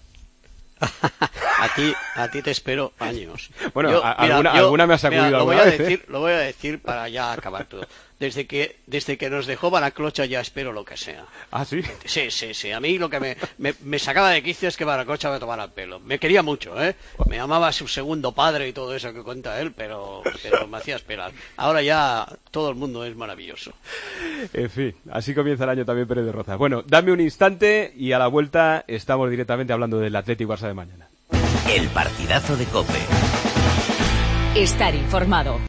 A ti te espero años. Bueno, alguna me ha sacudido alguna vez, Lo voy a decir para ya acabar todo. Desde que nos dejó Baraclocha ya espero lo que sea. ¿Ah, sí? Sí. A mí lo que me sacaba de quicio es que Baraclocha me tomara el pelo. Me quería mucho, ¿eh? Me amaba a su segundo padre y todo eso que cuenta él, pero me hacía esperar. Ahora ya todo el mundo es maravilloso. En fin, así comienza el año también Pérez de Rozas. Bueno, dame un instante y a la vuelta estamos directamente hablando del Athletic Barça de mañana. El partidazo de COPE. Estar informado.